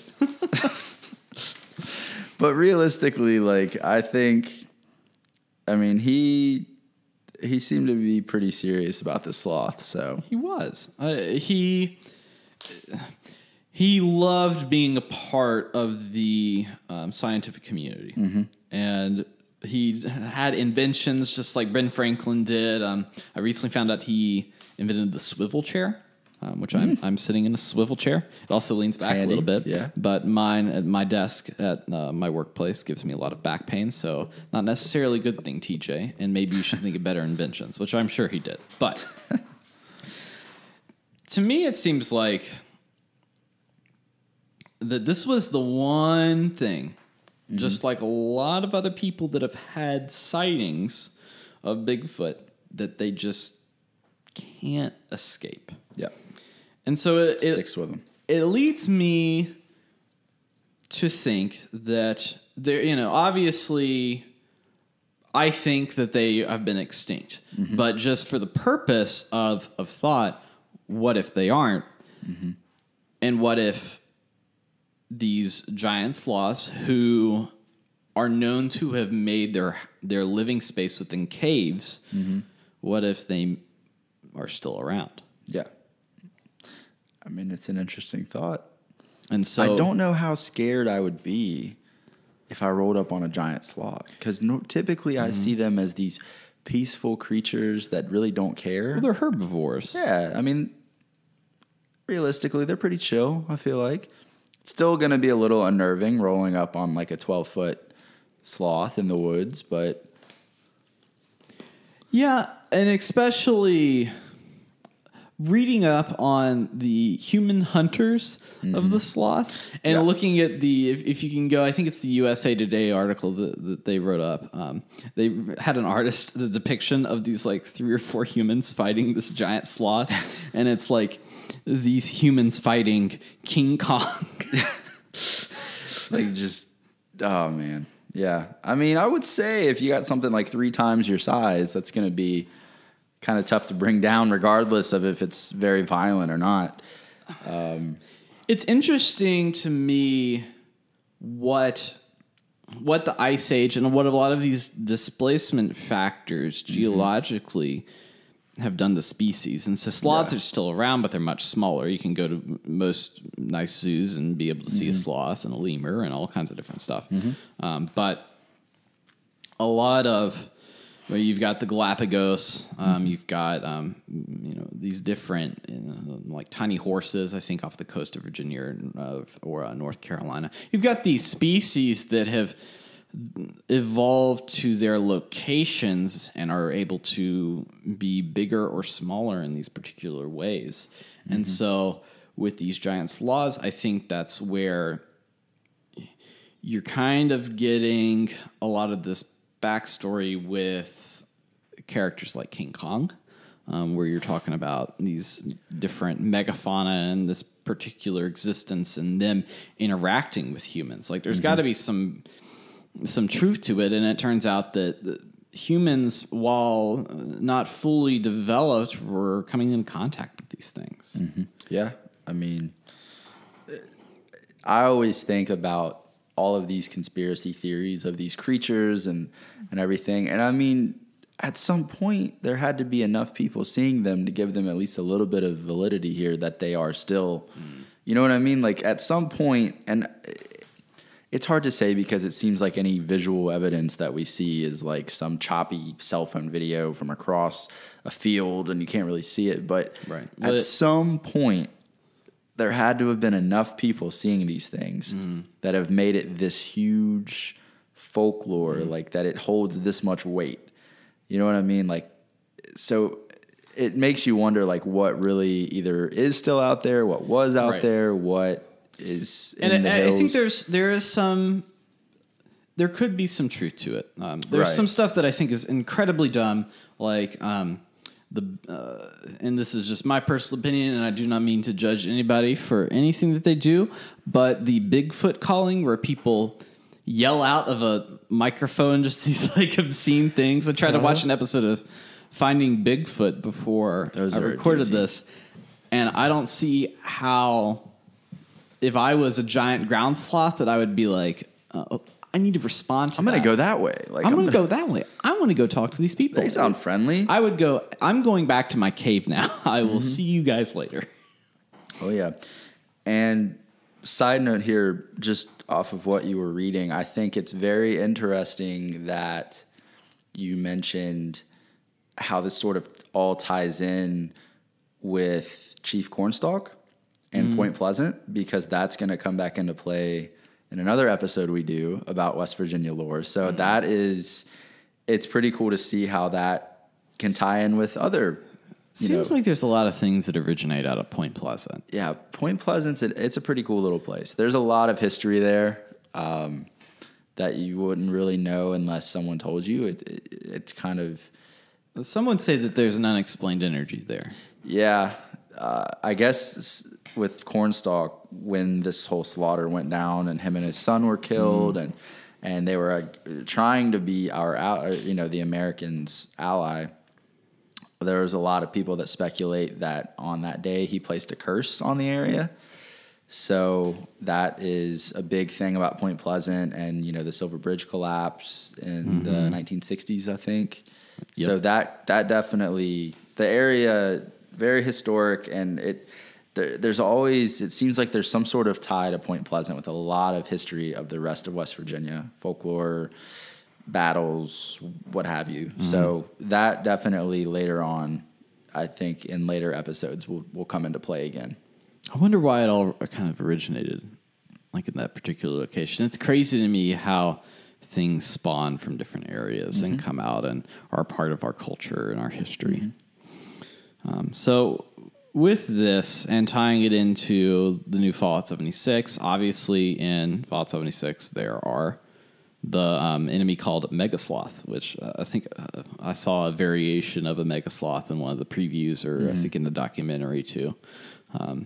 But realistically, like, I think, I mean, he he seemed to be pretty serious about the sloth. So He was. Uh, he he loved being a part of the um, scientific community, and he had inventions just like Ben Franklin did. Um, I recently found out he invented the swivel chair, um, which I'm I'm sitting in a swivel chair. It also leans back handy, a little bit, yeah. But mine at my desk at uh, my workplace gives me a lot of back pain, so not necessarily a good thing, T J. And maybe you should think of better inventions, which I'm sure he did. But to me, it seems like that this was the one thing, just like a lot of other people that have had sightings of Bigfoot, that they just can't escape. yeah, And so it, it, sticks with him. it leads me to think that there, you know, obviously I think that they have been extinct, but just for the purpose of, of thought, what if they aren't? And what if these giant sloths who are known to have made their, their living space within caves, what if they are still around? Yeah. I mean, it's an interesting thought. And so I don't know how scared I would be if I rolled up on a giant sloth, because no, typically I see them as these peaceful creatures that really don't care. well, they're herbivores. Yeah, I mean, realistically, they're pretty chill, I feel like. It's still going to be a little unnerving rolling up on like a twelve-foot sloth in the woods, but Yeah, and especially reading up on the human hunters of the sloth and Yeah. looking at the, if, if you can go, I think it's the U S A Today article that, that they wrote up. Um, they had an artist, the depiction of these like three or four humans fighting this giant sloth. And it's like these humans fighting King Kong. like just, oh man. Yeah. I mean, I would say if you got something like three times your size, that's going to be kind of tough to bring down regardless of if it's very violent or not. It's interesting to me what what the ice age and what a lot of these displacement factors geologically have done to species. And so sloths Yeah. are still around, but they're much smaller. You can go to most nice zoos and be able to see a sloth and a lemur and all kinds of different stuff. Um, but a lot of where you've got the Galapagos, um, you've got um, you know these different you know, like tiny horses. I think off the coast of Virginia or, uh, or uh, North Carolina, you've got these species that have evolved to their locations and are able to be bigger or smaller in these particular ways. And so with these giant sloths, I think that's where you're kind of getting a lot of this backstory with characters like King Kong, um, where you're talking about these different megafauna and this particular existence and them interacting with humans. Like there's got to be some some truth to it, and it turns out that the humans, while not fully developed, were coming in contact with these things. Yeah. I mean, I always think about all of these conspiracy theories of these creatures and, and everything. And I mean, at some point, there had to be enough people seeing them to give them at least a little bit of validity here that they are still, You know what I mean? Like at some point, and it's hard to say because it seems like any visual evidence that we see is like some choppy cell phone video from across a field and you can't really see it. But Right. at But- some point, there had to have been enough people seeing these things Mm-hmm. that have made it this huge folklore, Mm-hmm. like that it holds this much weight. You know what I mean? Like, so it makes you wonder, like, what really either is still out there, what was out Right. there, what is in And the I, I hills. think there's there is some there could be some truth to it. Um, there's Right. some stuff that I think is incredibly dumb, like um, the uh, and this is just my personal opinion, and I do not mean to judge anybody for anything that they do, but the Bigfoot calling where people yell out of a microphone just these like obscene things. I tried to watch an episode of Finding Bigfoot before Those I are recorded doozy. this, and I don't see how. If I was a giant ground sloth, that I would be like, uh, I need to respond to I'm going that. to go that way. Like, I'm, I'm going to gonna- go that way. I want to go talk to these people. They sound friendly. I would go, I'm going back to my cave now. I will Mm-hmm. see you guys later. Oh, yeah. And side note here, just off of what you were reading, I think it's very interesting that you mentioned how this sort of all ties in with Chief Cornstalk and Point Pleasant, because that's going to come back into play in another episode we do about West Virginia lore. So that is, it's pretty cool to see how that can tie in with other, you Seems know, like there's a lot of things that originate out of Point Pleasant. yeah, Point Pleasant's it, it's a pretty cool little place. There's a lot of history there um, that you wouldn't really know unless someone told you. It, it, it's kind of Some would say that there's an unexplained energy there. yeah. Uh, I guess s- with Cornstalk, when this whole slaughter went down and him and his son were killed, and and they were uh, trying to be our al- or, you know the Americans' ally. There was a lot of people that speculate that on that day he placed a curse on the area. So that is a big thing about Point Pleasant and, you know, the Silver Bridge collapse in the nineteen sixties, I think. So Yep. that that definitely, the area, very historic, and it there, there's always, it seems like there's some sort of tie to Point Pleasant with a lot of history of the rest of West Virginia, folklore, battles, what have you. So that definitely later on, I think in later episodes will will come into play again. I wonder why it all kind of originated, like in that particular location. It's crazy to me how things spawn from different areas and come out and are part of our culture and our history. Um, so with this and tying it into the new Fallout seventy-six, obviously in Fallout seventy-six there are the um, enemy called Megasloth, which uh, I think uh, I saw a variation of a Megasloth in one of the previews, or I think in the documentary too. Um,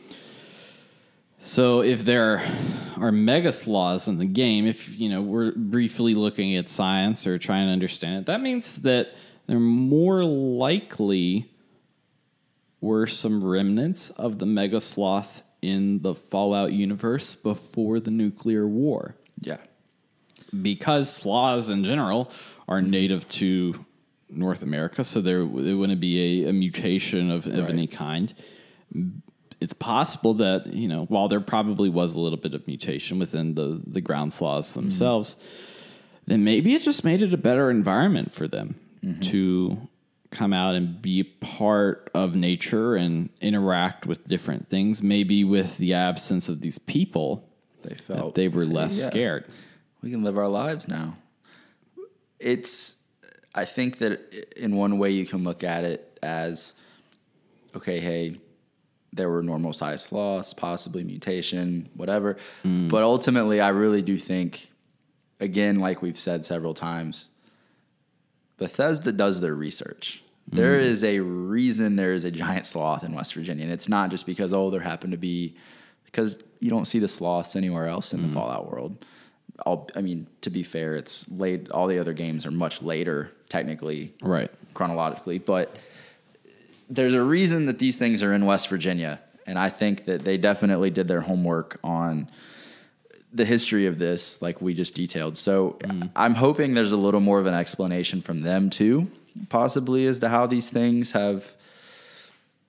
so if there are Megasloths in the game, if you know we're briefly looking at science or trying to understand it, that means that there more likely were some remnants of the Megasloth in the Fallout universe before the nuclear war. Yeah. Because sloths in general are native to North America, so there it wouldn't be a, a mutation of, of Right. any kind. It's possible that, you know, while there probably was a little bit of mutation within the, the ground sloths themselves, then maybe it just made it a better environment for them to come out and be part of nature and interact with different things. Maybe with the absence of these people, They that felt they were less Yeah. scared. We can live our lives now. It's, I think that in one way you can look at it as, okay, hey, there were normal sized sloths, possibly mutation, whatever. But ultimately, I really do think, again, like we've said several times, Bethesda does their research. There is a reason there is a giant sloth in West Virginia. And it's not just because, oh, there happened to be, because you don't see the sloths anywhere else in the Fallout world. I'll, I mean, to be fair, it's late. All the other games are much later, technically, Right. chronologically. But there's a reason that these things are in West Virginia. And I think that they definitely did their homework on the history of this, like we just detailed. So I'm hoping there's a little more of an explanation from them, too, possibly as to how these things have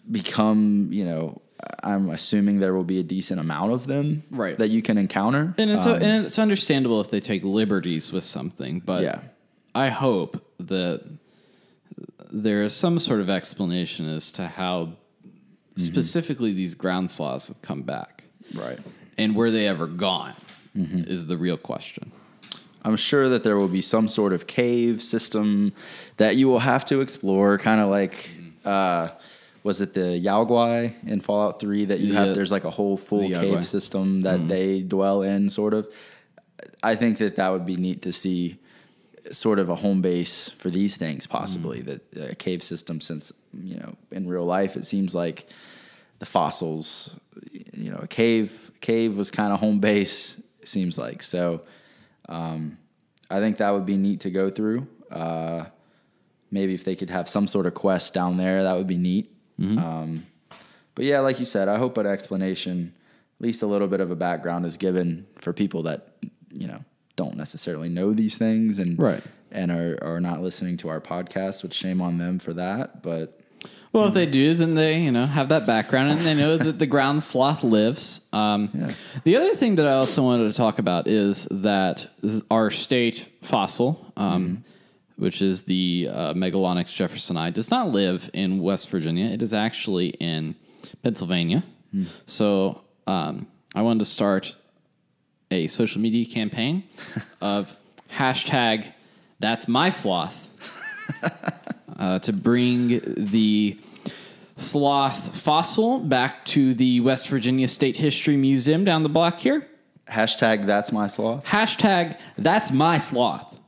become, you know, I'm assuming there will be a decent amount of them right. that you can encounter. And it's, um, a, and it's understandable if they take liberties with something, but yeah. I hope that there is some sort of explanation as to how mm-hmm. specifically these ground sloths have come back. Right. And were they ever gone mm-hmm. is the real question. I'm sure that there will be some sort of cave system that you will have to explore, kind of like, uh, was it the Yao Guai in Fallout three that you yeah. have? There's like a whole full The cave system that mm-hmm. they dwell in, sort of. I think that that would be neat to see, sort of a home base for these things, possibly, mm-hmm. that a cave system, since, you know, in real life, it seems like the fossils, you know, a cave, cave was kind of home base, it seems like. So, Um, I think that would be neat to go through. Uh, maybe if they could have some sort of quest down there, that would be neat. Mm-hmm. Um, but yeah, like you said, I hope an explanation, at least a little bit of a background, is given for people that, you know, don't necessarily know these things and right. and are, are not listening to our podcast, which shame on them for that. But well, if they do, then they, you know, have that background and they know that the ground sloth lives. Um, yeah. The other thing that I also wanted to talk about is that our state fossil, um, mm-hmm. which is the uh, Megalonyx jeffersoni, does not live in West Virginia. It is actually in Pennsylvania. Mm. So um, I wanted to start a social media campaign of hashtag That's My Sloth. Uh, to bring the sloth fossil back to the West Virginia State History Museum down the block here. Hashtag That's My Sloth. Hashtag That's My Sloth.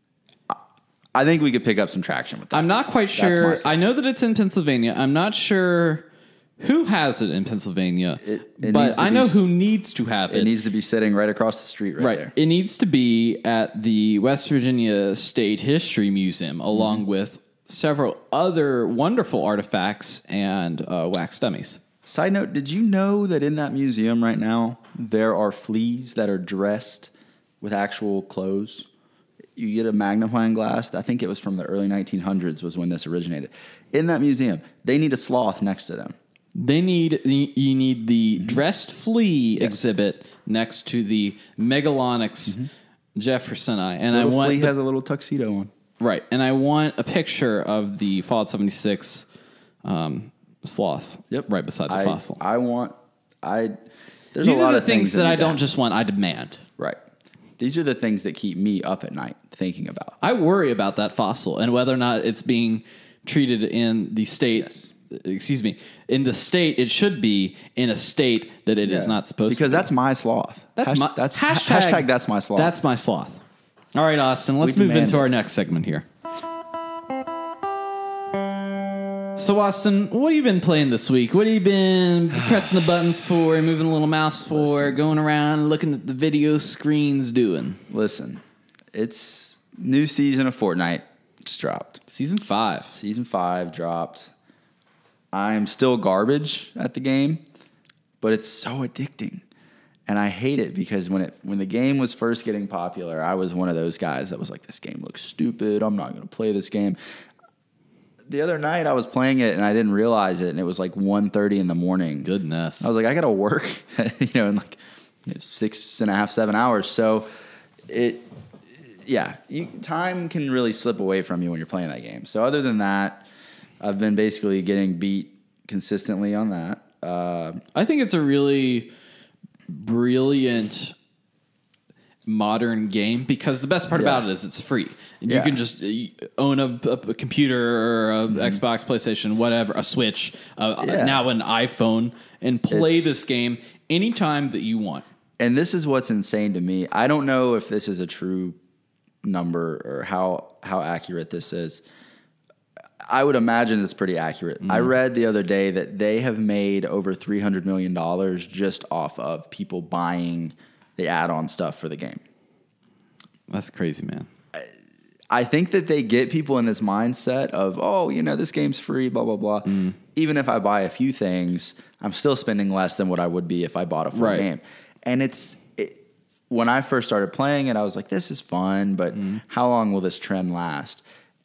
I think we could pick up some traction with that. I'm not quite sure. I know that it's in Pennsylvania. I'm not sure who has it in Pennsylvania, it, it but I know be, who needs to have it. It needs to be sitting right across the street right, right there. It needs to be at the West Virginia State History Museum, along mm-hmm. with several other wonderful artifacts and uh, wax dummies. Side note, did you know that in that museum right now, there are fleas that are dressed with actual clothes? You get a magnifying glass. I think it was from the early nineteen hundreds was when this originated. In that museum, they need a sloth next to them. They need, you need the dressed flea yes. exhibit next to the Megalonyx mm-hmm. jeffersoni. And the I want flea the, has a little tuxedo on. Right, and I want a picture of the Fallout seventy-six um, sloth. Yep, right beside the I, fossil. I want. I. There's These a lot are the of things, things that, that I don't that. just want. I demand. Right. These are the things that keep me up at night thinking about. I worry about that fossil and whether or not it's being treated in the state. Yes. Excuse me. In the state, it should be in a state that it yeah. is not supposed because to. Because that's my sloth. That's Hash, my that's hashtag, hashtag. That's my sloth. That's my sloth. All right, Austin, let's move into it. our next segment here. So, Austin, what have you been playing this week? What have you been pressing the buttons for, moving a little mouse for, Listen. going around looking at the video screens doing? Listen, it's new season of Fortnite just dropped. Season five. Season five dropped. I'm still garbage at the game, but it's so addicting. And I hate it because when it when the game was first getting popular, I was one of those guys that was like, this game looks stupid. I'm not going to play this game. The other night I was playing it and I didn't realize it, and it was like one thirty in the morning. Goodness. I was like, I got to work, you know, in like you know, six and a half, seven hours. So it, yeah, you, time can really slip away from you when you're playing that game. So other than that, I've been basically getting beat consistently on that. Uh, I think it's a really brilliant modern game because the best part yeah. about it is it's free. You yeah. can just own a, a computer or a mm-hmm. Xbox, PlayStation, whatever, a Switch, uh, yeah. now an iPhone, and play it's, this game anytime that you want. And this is what's insane to me. I don't know if this is a true number or how how accurate this is. I would imagine it's pretty accurate. Mm. I read the other day that they have made over three hundred million dollars just off of people buying the add-on stuff for the game. That's crazy, man. I think that they get people in this mindset of, oh, you know, this game's free, blah, blah, blah. Mm. Even if I buy a few things, I'm still spending less than what I would be if I bought a full right. game. And it's it, when I first started playing it, I was like, this is fun, but mm. how long will this trend last?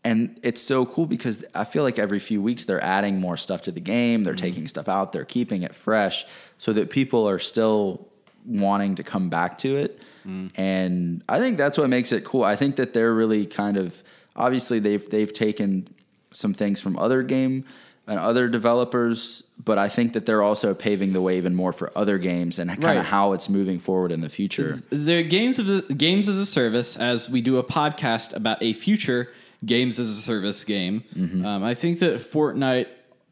And it's so cool because I feel like every few weeks they're adding more stuff to the game. They're mm-hmm. taking stuff out. They're keeping it fresh so that people are still wanting to come back to it. Mm. And I think that's what makes it cool. I think that they're really kind of, obviously they've they've taken some things from other game and other developers, but I think that they're also paving the way even more for other games and kind right. of how it's moving forward in the future. They're games of the, games as a service, as we do a podcast about a future games as a service game. Mm-hmm. Um, I think that Fortnite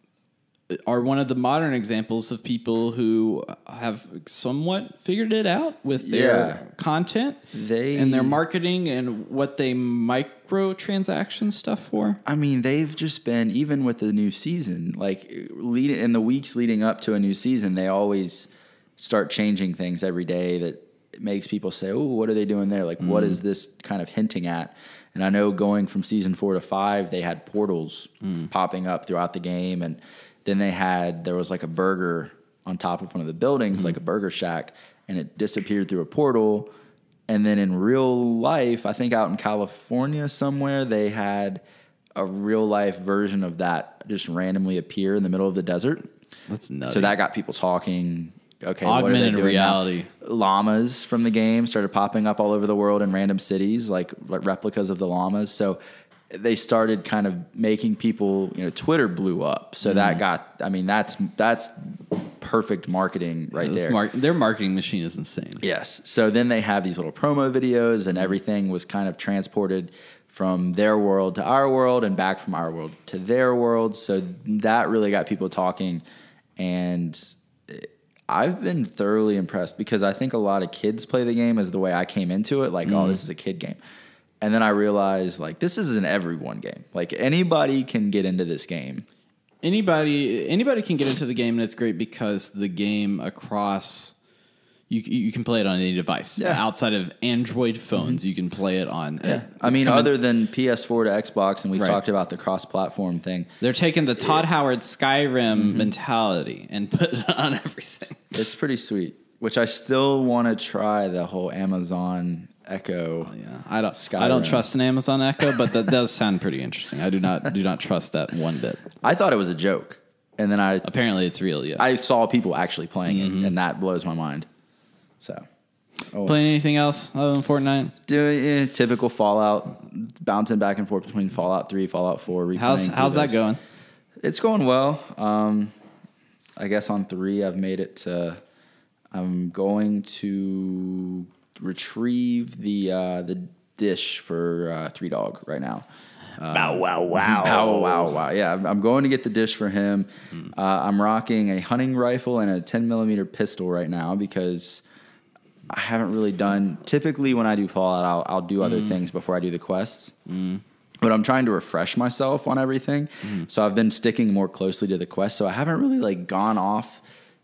are one of the modern examples of people who have somewhat figured it out with their yeah. content they, and their marketing and what they microtransaction stuff for. I mean, they've just been, even with the new season, like lead, in the weeks leading up to a new season, they always start changing things every day that makes people say, oh, what are they doing there? Like, mm. what is this kind of hinting at? And I know going from season four to five, they had portals mm. popping up throughout the game. And then they had, there was like a burger on top of one of the buildings, mm-hmm. like a burger shack, and it disappeared through a portal. And then in real life, I think out in California somewhere, they had a real life version of that just randomly appear in the middle of the desert. That's nuts. So that got people talking. Okay, augmented what are they doing reality. Now? Llamas from the game started popping up all over the world in random cities, like, like replicas of the llamas. So they started kind of making people, you know, Twitter blew up. So mm. that got, I mean, that's that's perfect marketing right yeah, there. Mar- their marketing machine is insane. Yes. So then they have these little promo videos, and everything was kind of transported from their world to our world and back from our world to their world. So that really got people talking. And I've been thoroughly impressed because I think a lot of kids play the game as the way I came into it, like, mm. oh, this is a kid game. And then I realized, like, this is an everyone game. Like, anybody can get into this game. Anybody anybody can get into the game, and it's great because the game across, you you can play it on any device. Yeah. Outside of Android phones, mm-hmm. you can play it on. Yeah. It, I mean, coming, other than P S four to Xbox, and we've right. talked about the cross-platform thing. They're taking the Todd Howard Skyrim mm-hmm. mentality and put it on everything. It's pretty sweet, which I still want to try the whole Amazon Echo. Oh, yeah, I don't. Skyrim. I don't trust an Amazon Echo, but that does sound pretty interesting. I do not do not trust that one bit. I thought it was a joke, and then I apparently it's real. Yeah, I saw people actually playing mm-hmm. it, and that blows my mind. So, oh. Playing anything else other than Fortnite? Doing yeah, typical Fallout, bouncing back and forth between Fallout three, Fallout four. How's how's that going? It's going well. Um, I guess on three, I've made it to. I'm going to retrieve the uh, the dish for uh, Three Dog right now. Um, bow wow wow. Bow wow wow. Yeah, I'm going to get the dish for him. Mm. Uh, I'm rocking a hunting rifle and a ten millimeter pistol right now because I haven't really done. Typically, when I do Fallout, I'll, I'll do other mm. things before I do the quests. Mm. But I'm trying to refresh myself on everything. Mm. So I've been sticking more closely to the quest. So I haven't really like gone off,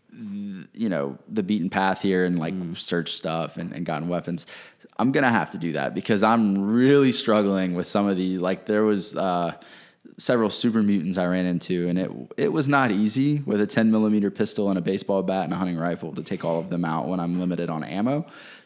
you know, the beaten path here and like mm. search stuff and, and gotten weapons. I'm going to have to do that because I'm really struggling with some of these. Like there was uh, several super mutants I ran into, and it it was not easy with a ten millimeter pistol and a baseball bat and a hunting rifle to take all of them out when I'm limited on ammo.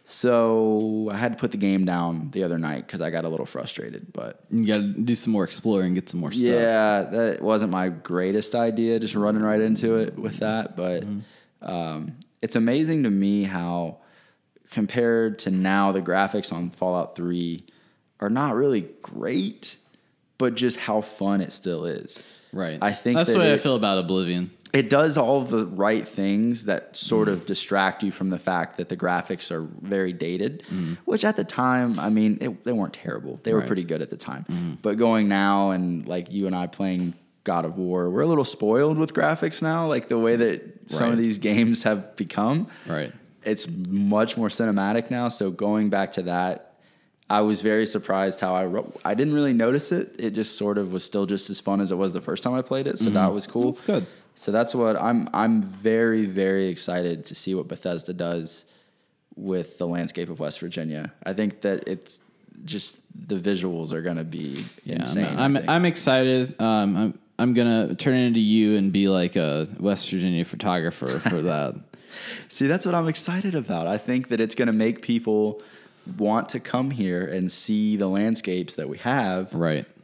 So I had to put the game down the other night because I got a little frustrated. But you got to do some more exploring, get some more stuff. Yeah, that wasn't my greatest idea, just running right into it with that. But mm-hmm. um, it's amazing to me how, compared to now, the graphics on Fallout three are not really great, but just how fun it still is. Right. I think that's that the way it, I feel about Oblivion. It does all the right things that sort mm. of distract you from the fact that the graphics are very dated, mm. which at the time, I mean, it, they weren't terrible. They right. were pretty good at the time. Mm. But going now and like you and I playing God of War, we're a little spoiled with graphics now, like the way that right. some of these games have become. Right. It's much more cinematic now. So going back to that, I was very surprised how I wrote. I didn't really notice it. It just sort of was still just as fun as it was the first time I played it. So mm-hmm. that was cool. That's good. So that's what I'm. I'm very, very excited to see what Bethesda does with the landscape of West Virginia. I think that it's just the visuals are going to be yeah, insane. I'm I'm, I'm excited. Um, I'm I'm gonna turn into you and be like a West Virginia photographer for that. See, that's what I'm excited about. I think that it's going to make people want to come here and see the landscapes that we have. Right.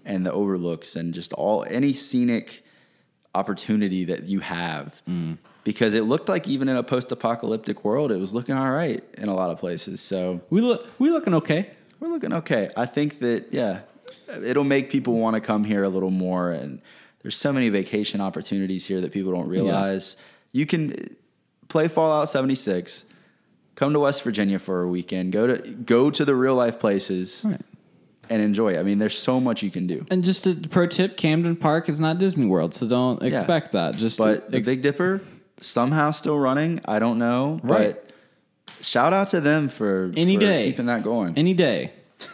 and the overlooks and just all any scenic opportunity that you have. Mm. Because it looked like even in a post-apocalyptic world, it was looking all right in a lot of places. So we look we looking okay. We're looking okay. I think that yeah, it'll make people want to come here a little more. And there's so many vacation opportunities here that people don't realize. Yeah. You can play Fallout seventy-six, come to West Virginia for a weekend, go to go to the real life places. Right. And enjoy it. I mean, there's so much you can do. And just a pro tip, Camden Park is not Disney World, so don't expect yeah. that. Just But the ex- Big Dipper, somehow still running. I don't know. Right. But shout out to them for, Any for day. keeping that going. Any day.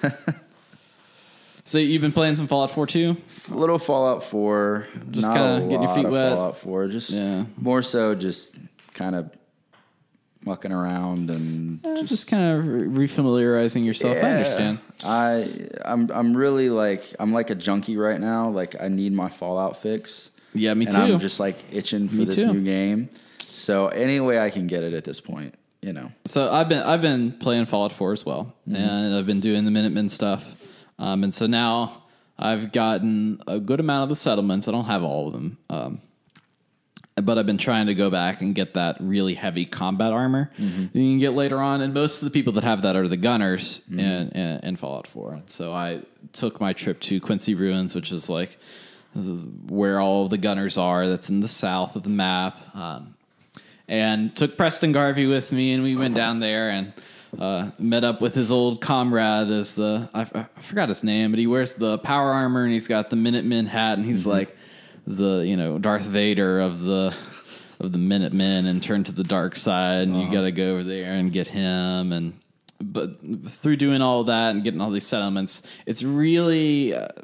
So you've been playing some Fallout four too? A little Fallout four. Just kind of getting your feet wet. Fallout four. Just yeah. more so just kind of mucking around and uh, just, just kind of re- refamiliarizing yourself. Yeah, I understand. I I'm I'm really like I'm like a junkie right now. Like I need my Fallout fix. Yeah, me and too. I'm just like itching for me this too. new game. So any way I can get it at this point, you know. So I've been I've been playing Fallout four as well, mm-hmm. and I've been doing the Minutemen stuff. Um, and so now I've gotten a good amount of the settlements. I don't have all of them. Um, But I've been trying to go back and get that really heavy combat armor mm-hmm. that you can get later on. And most of the people that have that are the gunners mm-hmm. in, in, in Fallout four. So I took my trip to Quincy Ruins, which is like where all of the gunners are. That's in the south of the map. Um, and took Preston Garvey with me, and we went down there and uh, met up with his old comrade as the, I, I forgot his name, but he wears the power armor and he's got the Minutemen hat, and he's mm-hmm. like, the you know Darth Vader of the of the Minutemen and turn to the dark side, and uh-huh. you got to go over there and get him. And but through doing all that and getting all these settlements, it's really uh,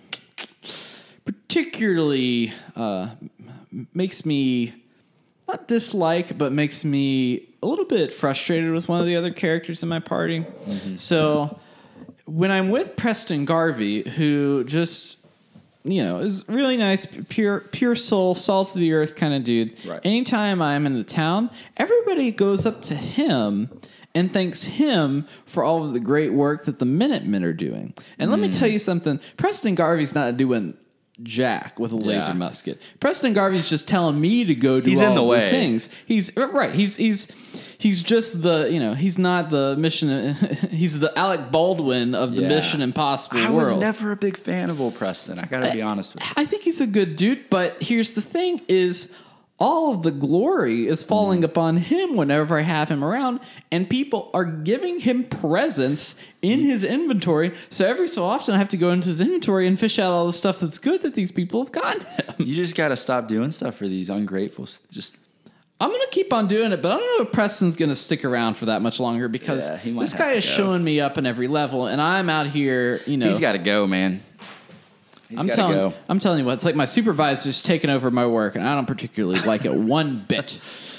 particularly uh, makes me not dislike, but makes me a little bit frustrated with one of the other characters in my party. Mm-hmm. So when I'm with Preston Garvey, who just you know, is really nice, pure pure soul, salt of the earth kind of dude. Right. Anytime I'm in the town, everybody goes up to him and thanks him for all of the great work that the Minutemen are doing. And mm. let me tell you something, Preston Garvey's not doing jack with a laser yeah. musket. Preston Garvey's just telling me to go do he's all in the, the way. things. He's right. He's he's he's just the you know he's not the mission. He's the Alec Baldwin of the yeah. Mission Impossible I world. I was never a big fan of old Preston. I gotta be I, honest with you. I think he's a good dude, but here's the thing: is all of the glory is falling mm. upon him whenever I have him around, and people are giving him presents in his inventory. So every so often I have to go into his inventory and fish out all the stuff that's good that these people have gotten him. You just got to stop doing stuff for these ungrateful. Just I'm going to keep on doing it, but I don't know if Preston's going to stick around for that much longer because yeah, this guy is go. showing me up in every level, and I'm out here, you know. He's got to go, man. He's I'm gotta telling, go. I'm telling you what, it's like my supervisor's taking over my work, and I don't particularly like it one bit.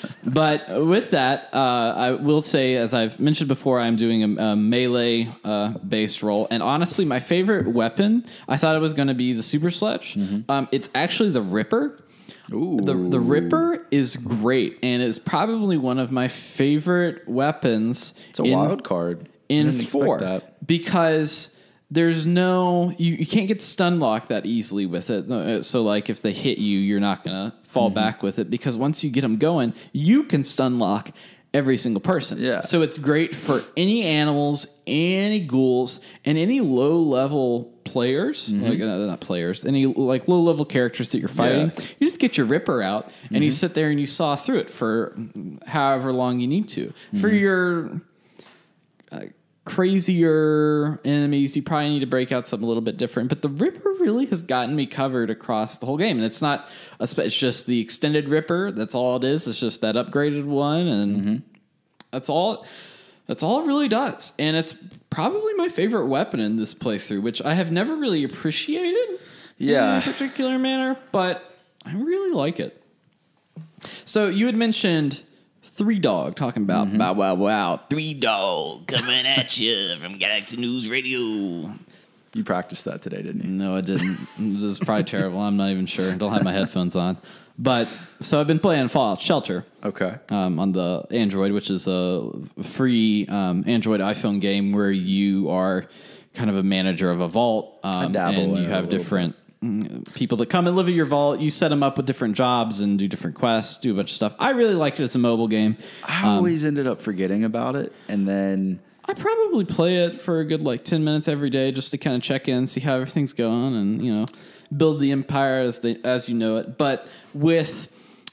But with that, uh, I will say, as I've mentioned before, I'm doing a, a melee-based uh, role. And honestly, my favorite weapon, I thought it was going to be the Super Sledge. Mm-hmm. Um, it's actually the Ripper. Ooh. The the Ripper is great, and is probably one of my favorite weapons. It's a in, wild card. In four. Because there's no, you, you can't get stun locked that easily with it. So, like, if they hit you, you're not going to fall mm-hmm. back with it. Because once you get them going, you can stun lock every single person. Yeah. So it's great for any animals, any ghouls, and any low-level players. Mm-hmm. Like, uh, not players. Any, like, low-level characters that you're fighting. Yeah. You just get your Ripper out, and mm-hmm. you sit there and you saw through it for however long you need to. Mm-hmm. For your Uh, crazier enemies, you probably need to break out something a little bit different. But the Ripper really has gotten me covered across the whole game, and it's not a spe- it's just the extended Ripper. That's all it is. It's just that upgraded one, and mm-hmm. that's all. That's all it really does, and it's probably my favorite weapon in this playthrough, which I have never really appreciated. Yeah, in a particular manner, but I really like it. So you had mentioned Three Dog, talking about mm-hmm. Bow Wow Wow. Three Dog coming at you from Galaxy News Radio. You practiced that today, didn't you? No, I didn't. This is probably terrible. I'm not even sure. I don't have my headphones on. But so I've been playing Fallout Shelter. Okay. Um, on the Android, which is a free um, Android iPhone game where you are kind of a manager of a vault, um, dabble and in you it a have little different mm, people that come and live at your vault. You set them up with different jobs and do different quests, do a bunch of stuff. I really liked it as a mobile game. I always ended up forgetting about it, and then I probably play it for a good like ten minutes every day just to kind of check in, see how everything's going, and you know, build the empire as they as you know it. But with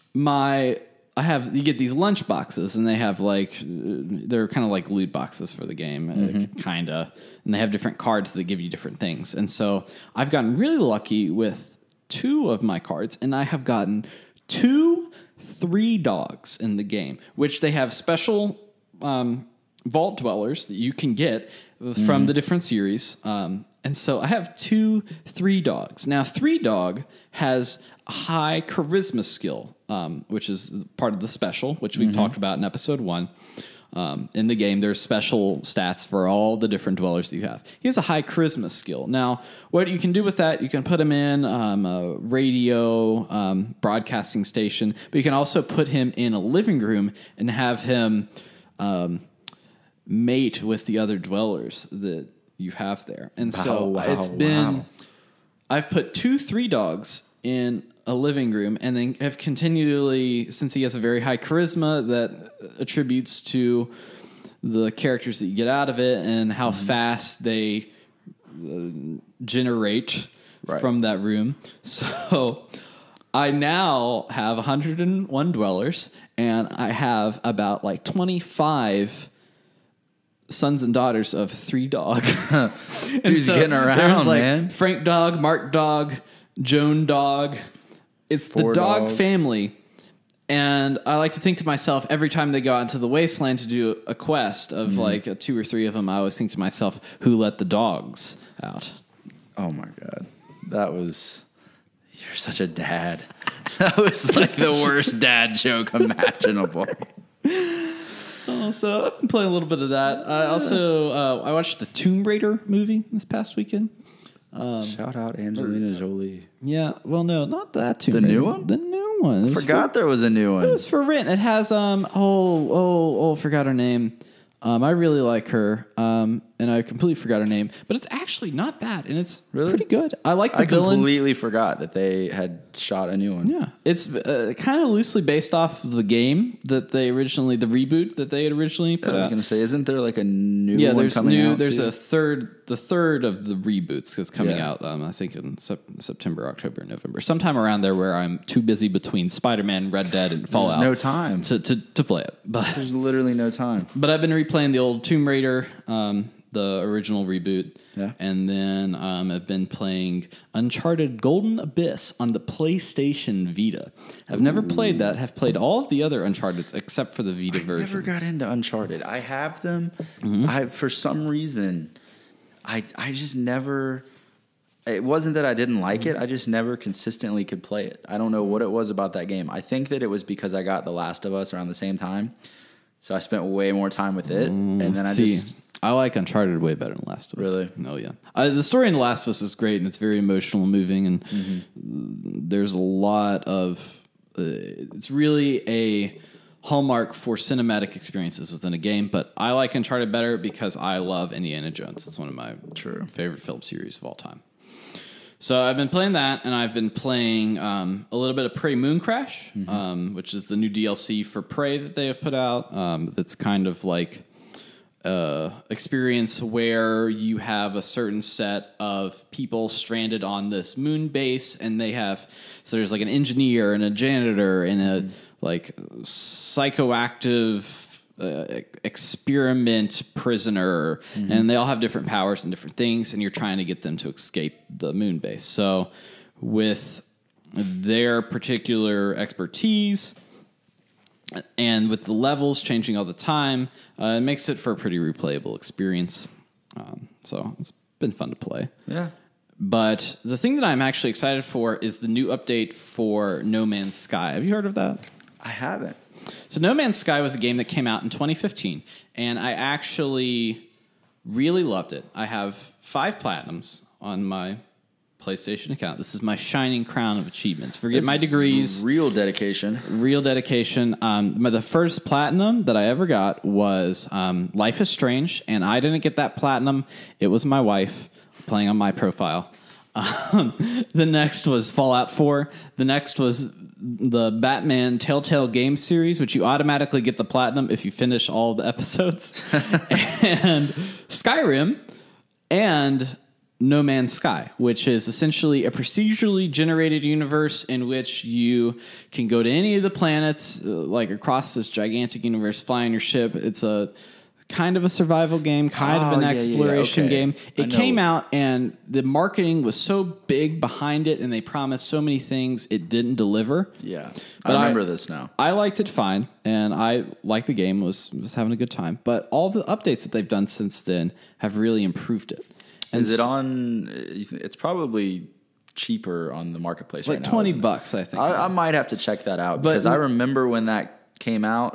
my I have you get these lunch boxes, and they have like they're kind of like loot boxes for the game, mm-hmm. kind of, and they have different cards that give you different things. And so I've gotten really lucky with two of my cards, and I have gotten two three dogs in the game, which they have special um, vault dwellers that you can get from mm-hmm. the different series. Um, and so I have two three dogs. Now, three dog has a high charisma skill, um, which is part of the special, which we've mm-hmm. talked about in episode one. Um, in the game, there's special stats for all the different dwellers that you have. He has a high charisma skill. Now, what you can do with that, you can put him in um, a radio um, broadcasting station, but you can also put him in a living room and have him um, mate with the other dwellers that you have there. And so oh, wow, it's been, wow. I've put two three dogs in a living room, and then have continually, since he has a very high charisma that attributes to the characters that you get out of it and how mm-hmm. fast they uh, generate right. from that room. So I now have one hundred one dwellers, and I have about like twenty-five sons and daughters of three dog. Dude's so getting around, like man. Frank dog, Mark dog, Joan dog. It's Four the dog dogs. Family. And I like to think to myself, every time they go out into the wasteland to do a quest of mm. like a two or three of them, I always think to myself, who let the dogs out? Oh my God. That was, you're such a dad. That was like the worst dad joke imaginable. Oh, so I've been playing a little bit of that. I also, uh, I watched the Tomb Raider movie this past weekend. Um, Shout out Angelina Jolie. Yeah, well, no, not that Tomb The Raider. new one? The new one. I forgot for, there was a new one. It was for rent. It has, um, oh, oh, oh, forgot her name. Um, I really like her, um, and I completely forgot her name, but it's actually not bad, and it's really pretty good. I like the I villain. completely forgot that they had shot a new one. Yeah, it's uh, kind of loosely based off of the game that they originally, the reboot that they had originally put out. I was going to say, isn't there like a new yeah, one there's coming new, out? There's too? a third, the third of the reboots is coming Yeah. out. Um, I think in sep- September, October, November, sometime around there, where I'm too busy between Spider-Man, Red Dead, and Fallout. There's no time to, to to play it. But there's literally no time. But I've been replaying the old Tomb Raider, um, the original reboot. Yeah. And then um, I've been playing Uncharted Golden Abyss on the PlayStation Vita. I've Ooh. never played that. Have played all of the other Uncharted except for the Vita I version. never got into Uncharted. I have them. Mm-hmm. I for some reason, I I just never. It wasn't that I didn't like it. I just never consistently could play it. I don't know what it was about that game. I think that it was because I got The Last of Us around the same time. So I spent way more time with it. Mm, and then I see, just... I like Uncharted way better than Last of Us. Really? Oh, yeah. Uh, the story in The Last of Us is great, and it's very emotional and moving, and mm-hmm. there's a lot of... Uh, it's really a hallmark for cinematic experiences within a game, but I like Uncharted better because I love Indiana Jones. It's one of my True. favorite film series of all time. So I've been playing that, and I've been playing um, a little bit of Prey Moon Crash, mm-hmm. um, which is the new D L C for Prey that they have put out. Um, that's kind of like uh, experience where you have a certain set of people stranded on this moon base, and they have so there's like an engineer and a janitor and a mm-hmm. like psychoactive uh, experiment prisoner, mm-hmm. and they all have different powers and different things, and you're trying to get them to escape the moon base. So with their particular expertise and with the levels changing all the time, uh, it makes it for a pretty replayable experience. Um, so it's been fun to play. Yeah. But the thing that I'm actually excited for is the new update for No Man's Sky. Have you heard of that? I haven't. So No Man's Sky was a game that came out in twenty fifteen, and I actually really loved it. I have five platinums on my PlayStation account. This is my shining crown of achievements. Forget This my is degrees. Real dedication. Real dedication. Um, my- the first platinum that I ever got was um, Life is Strange, and I didn't get that platinum. It was my wife playing on my profile. Um, the next was Fallout four. The next was the Batman Telltale game series, which you automatically get the platinum if you finish all the episodes. And Skyrim and No Man's Sky, which is essentially a procedurally generated universe in which you can go to any of the planets, uh, like across this gigantic universe, fly in your ship. It's a kind of a survival game, kind of Oh, an yeah, yeah, yeah, exploration okay. game. I It know. came out and the marketing was so big behind it and they promised so many things, it didn't deliver. Yeah. But I remember I- this now. I liked it fine, and I liked the game, was was having a good time. But all the updates that they've done since then have really improved it. And Is it s- on? uh, you think- It's probably cheaper on the marketplace It's like right now, twenty isn't it? bucks, I think. I, I might have to check that out But- because I remember when that came out,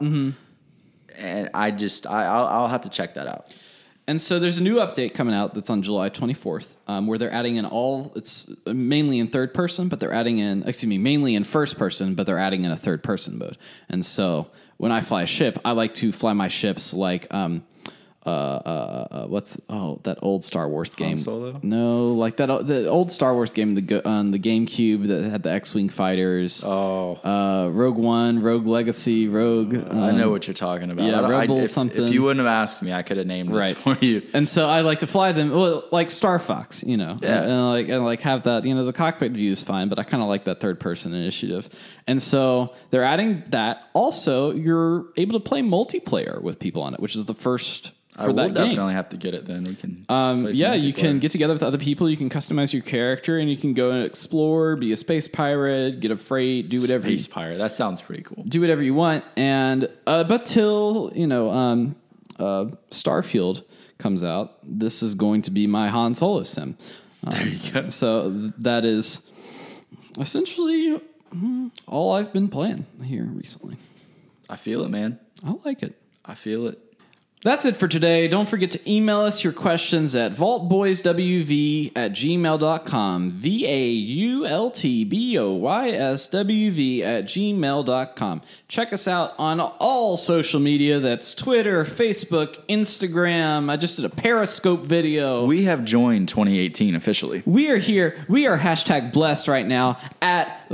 and I just I, I'll, I'll have to check that out. And so there's a new update coming out that's on July twenty-fourth, um, where they're adding in all, it's mainly in third person, but they're adding in, excuse me, mainly in first person, but they're adding in a third person mode. And so when I fly a ship, I like to fly my ships like, um, uh, uh, uh, what's, oh, that old Star Wars game. Solo? No, like that, o- the old Star Wars game the go- on the GameCube that had the X-Wing fighters. Oh, Uh, Rogue One, Rogue Legacy, Rogue. I um, know what you're talking about. yeah, I don't- I- Rebel if, something. If you wouldn't have asked me, I could have named this Right. for you. And so I like to fly them, well, like Star Fox, you know, Yeah. and like and like have that, you know, the cockpit view is fine, but I kind of like that third person initiative. And so they're adding that. Also, you're able to play multiplayer with people on it, which is the first I for will that game. definitely have to get it then. We can. Um, play some yeah, you can multiplayer. get together with other people. You can customize your character, and you can go and explore, be a space pirate, get a freight, do whatever. Space you, Pirate. That sounds pretty cool. do whatever you want. And uh, but till you know, um, uh, Starfield comes out, this is going to be my Han Solo sim. Um, There you go. So that is essentially mm, all I've been playing here recently. I feel it, man. I like it. I feel it. That's it for today. Don't forget to email us your questions at vaultboyswv at gmail dot com. V A U L T B O Y S W V at gmail dot com. Check us out on all social media. That's Twitter, Facebook, Instagram. I just did a Periscope video. We have joined twenty eighteen officially. We are here. We are hashtag blessed right now at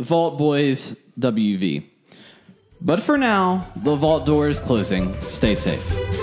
VaultBoysWV. But for now, the vault door is closing. Stay safe.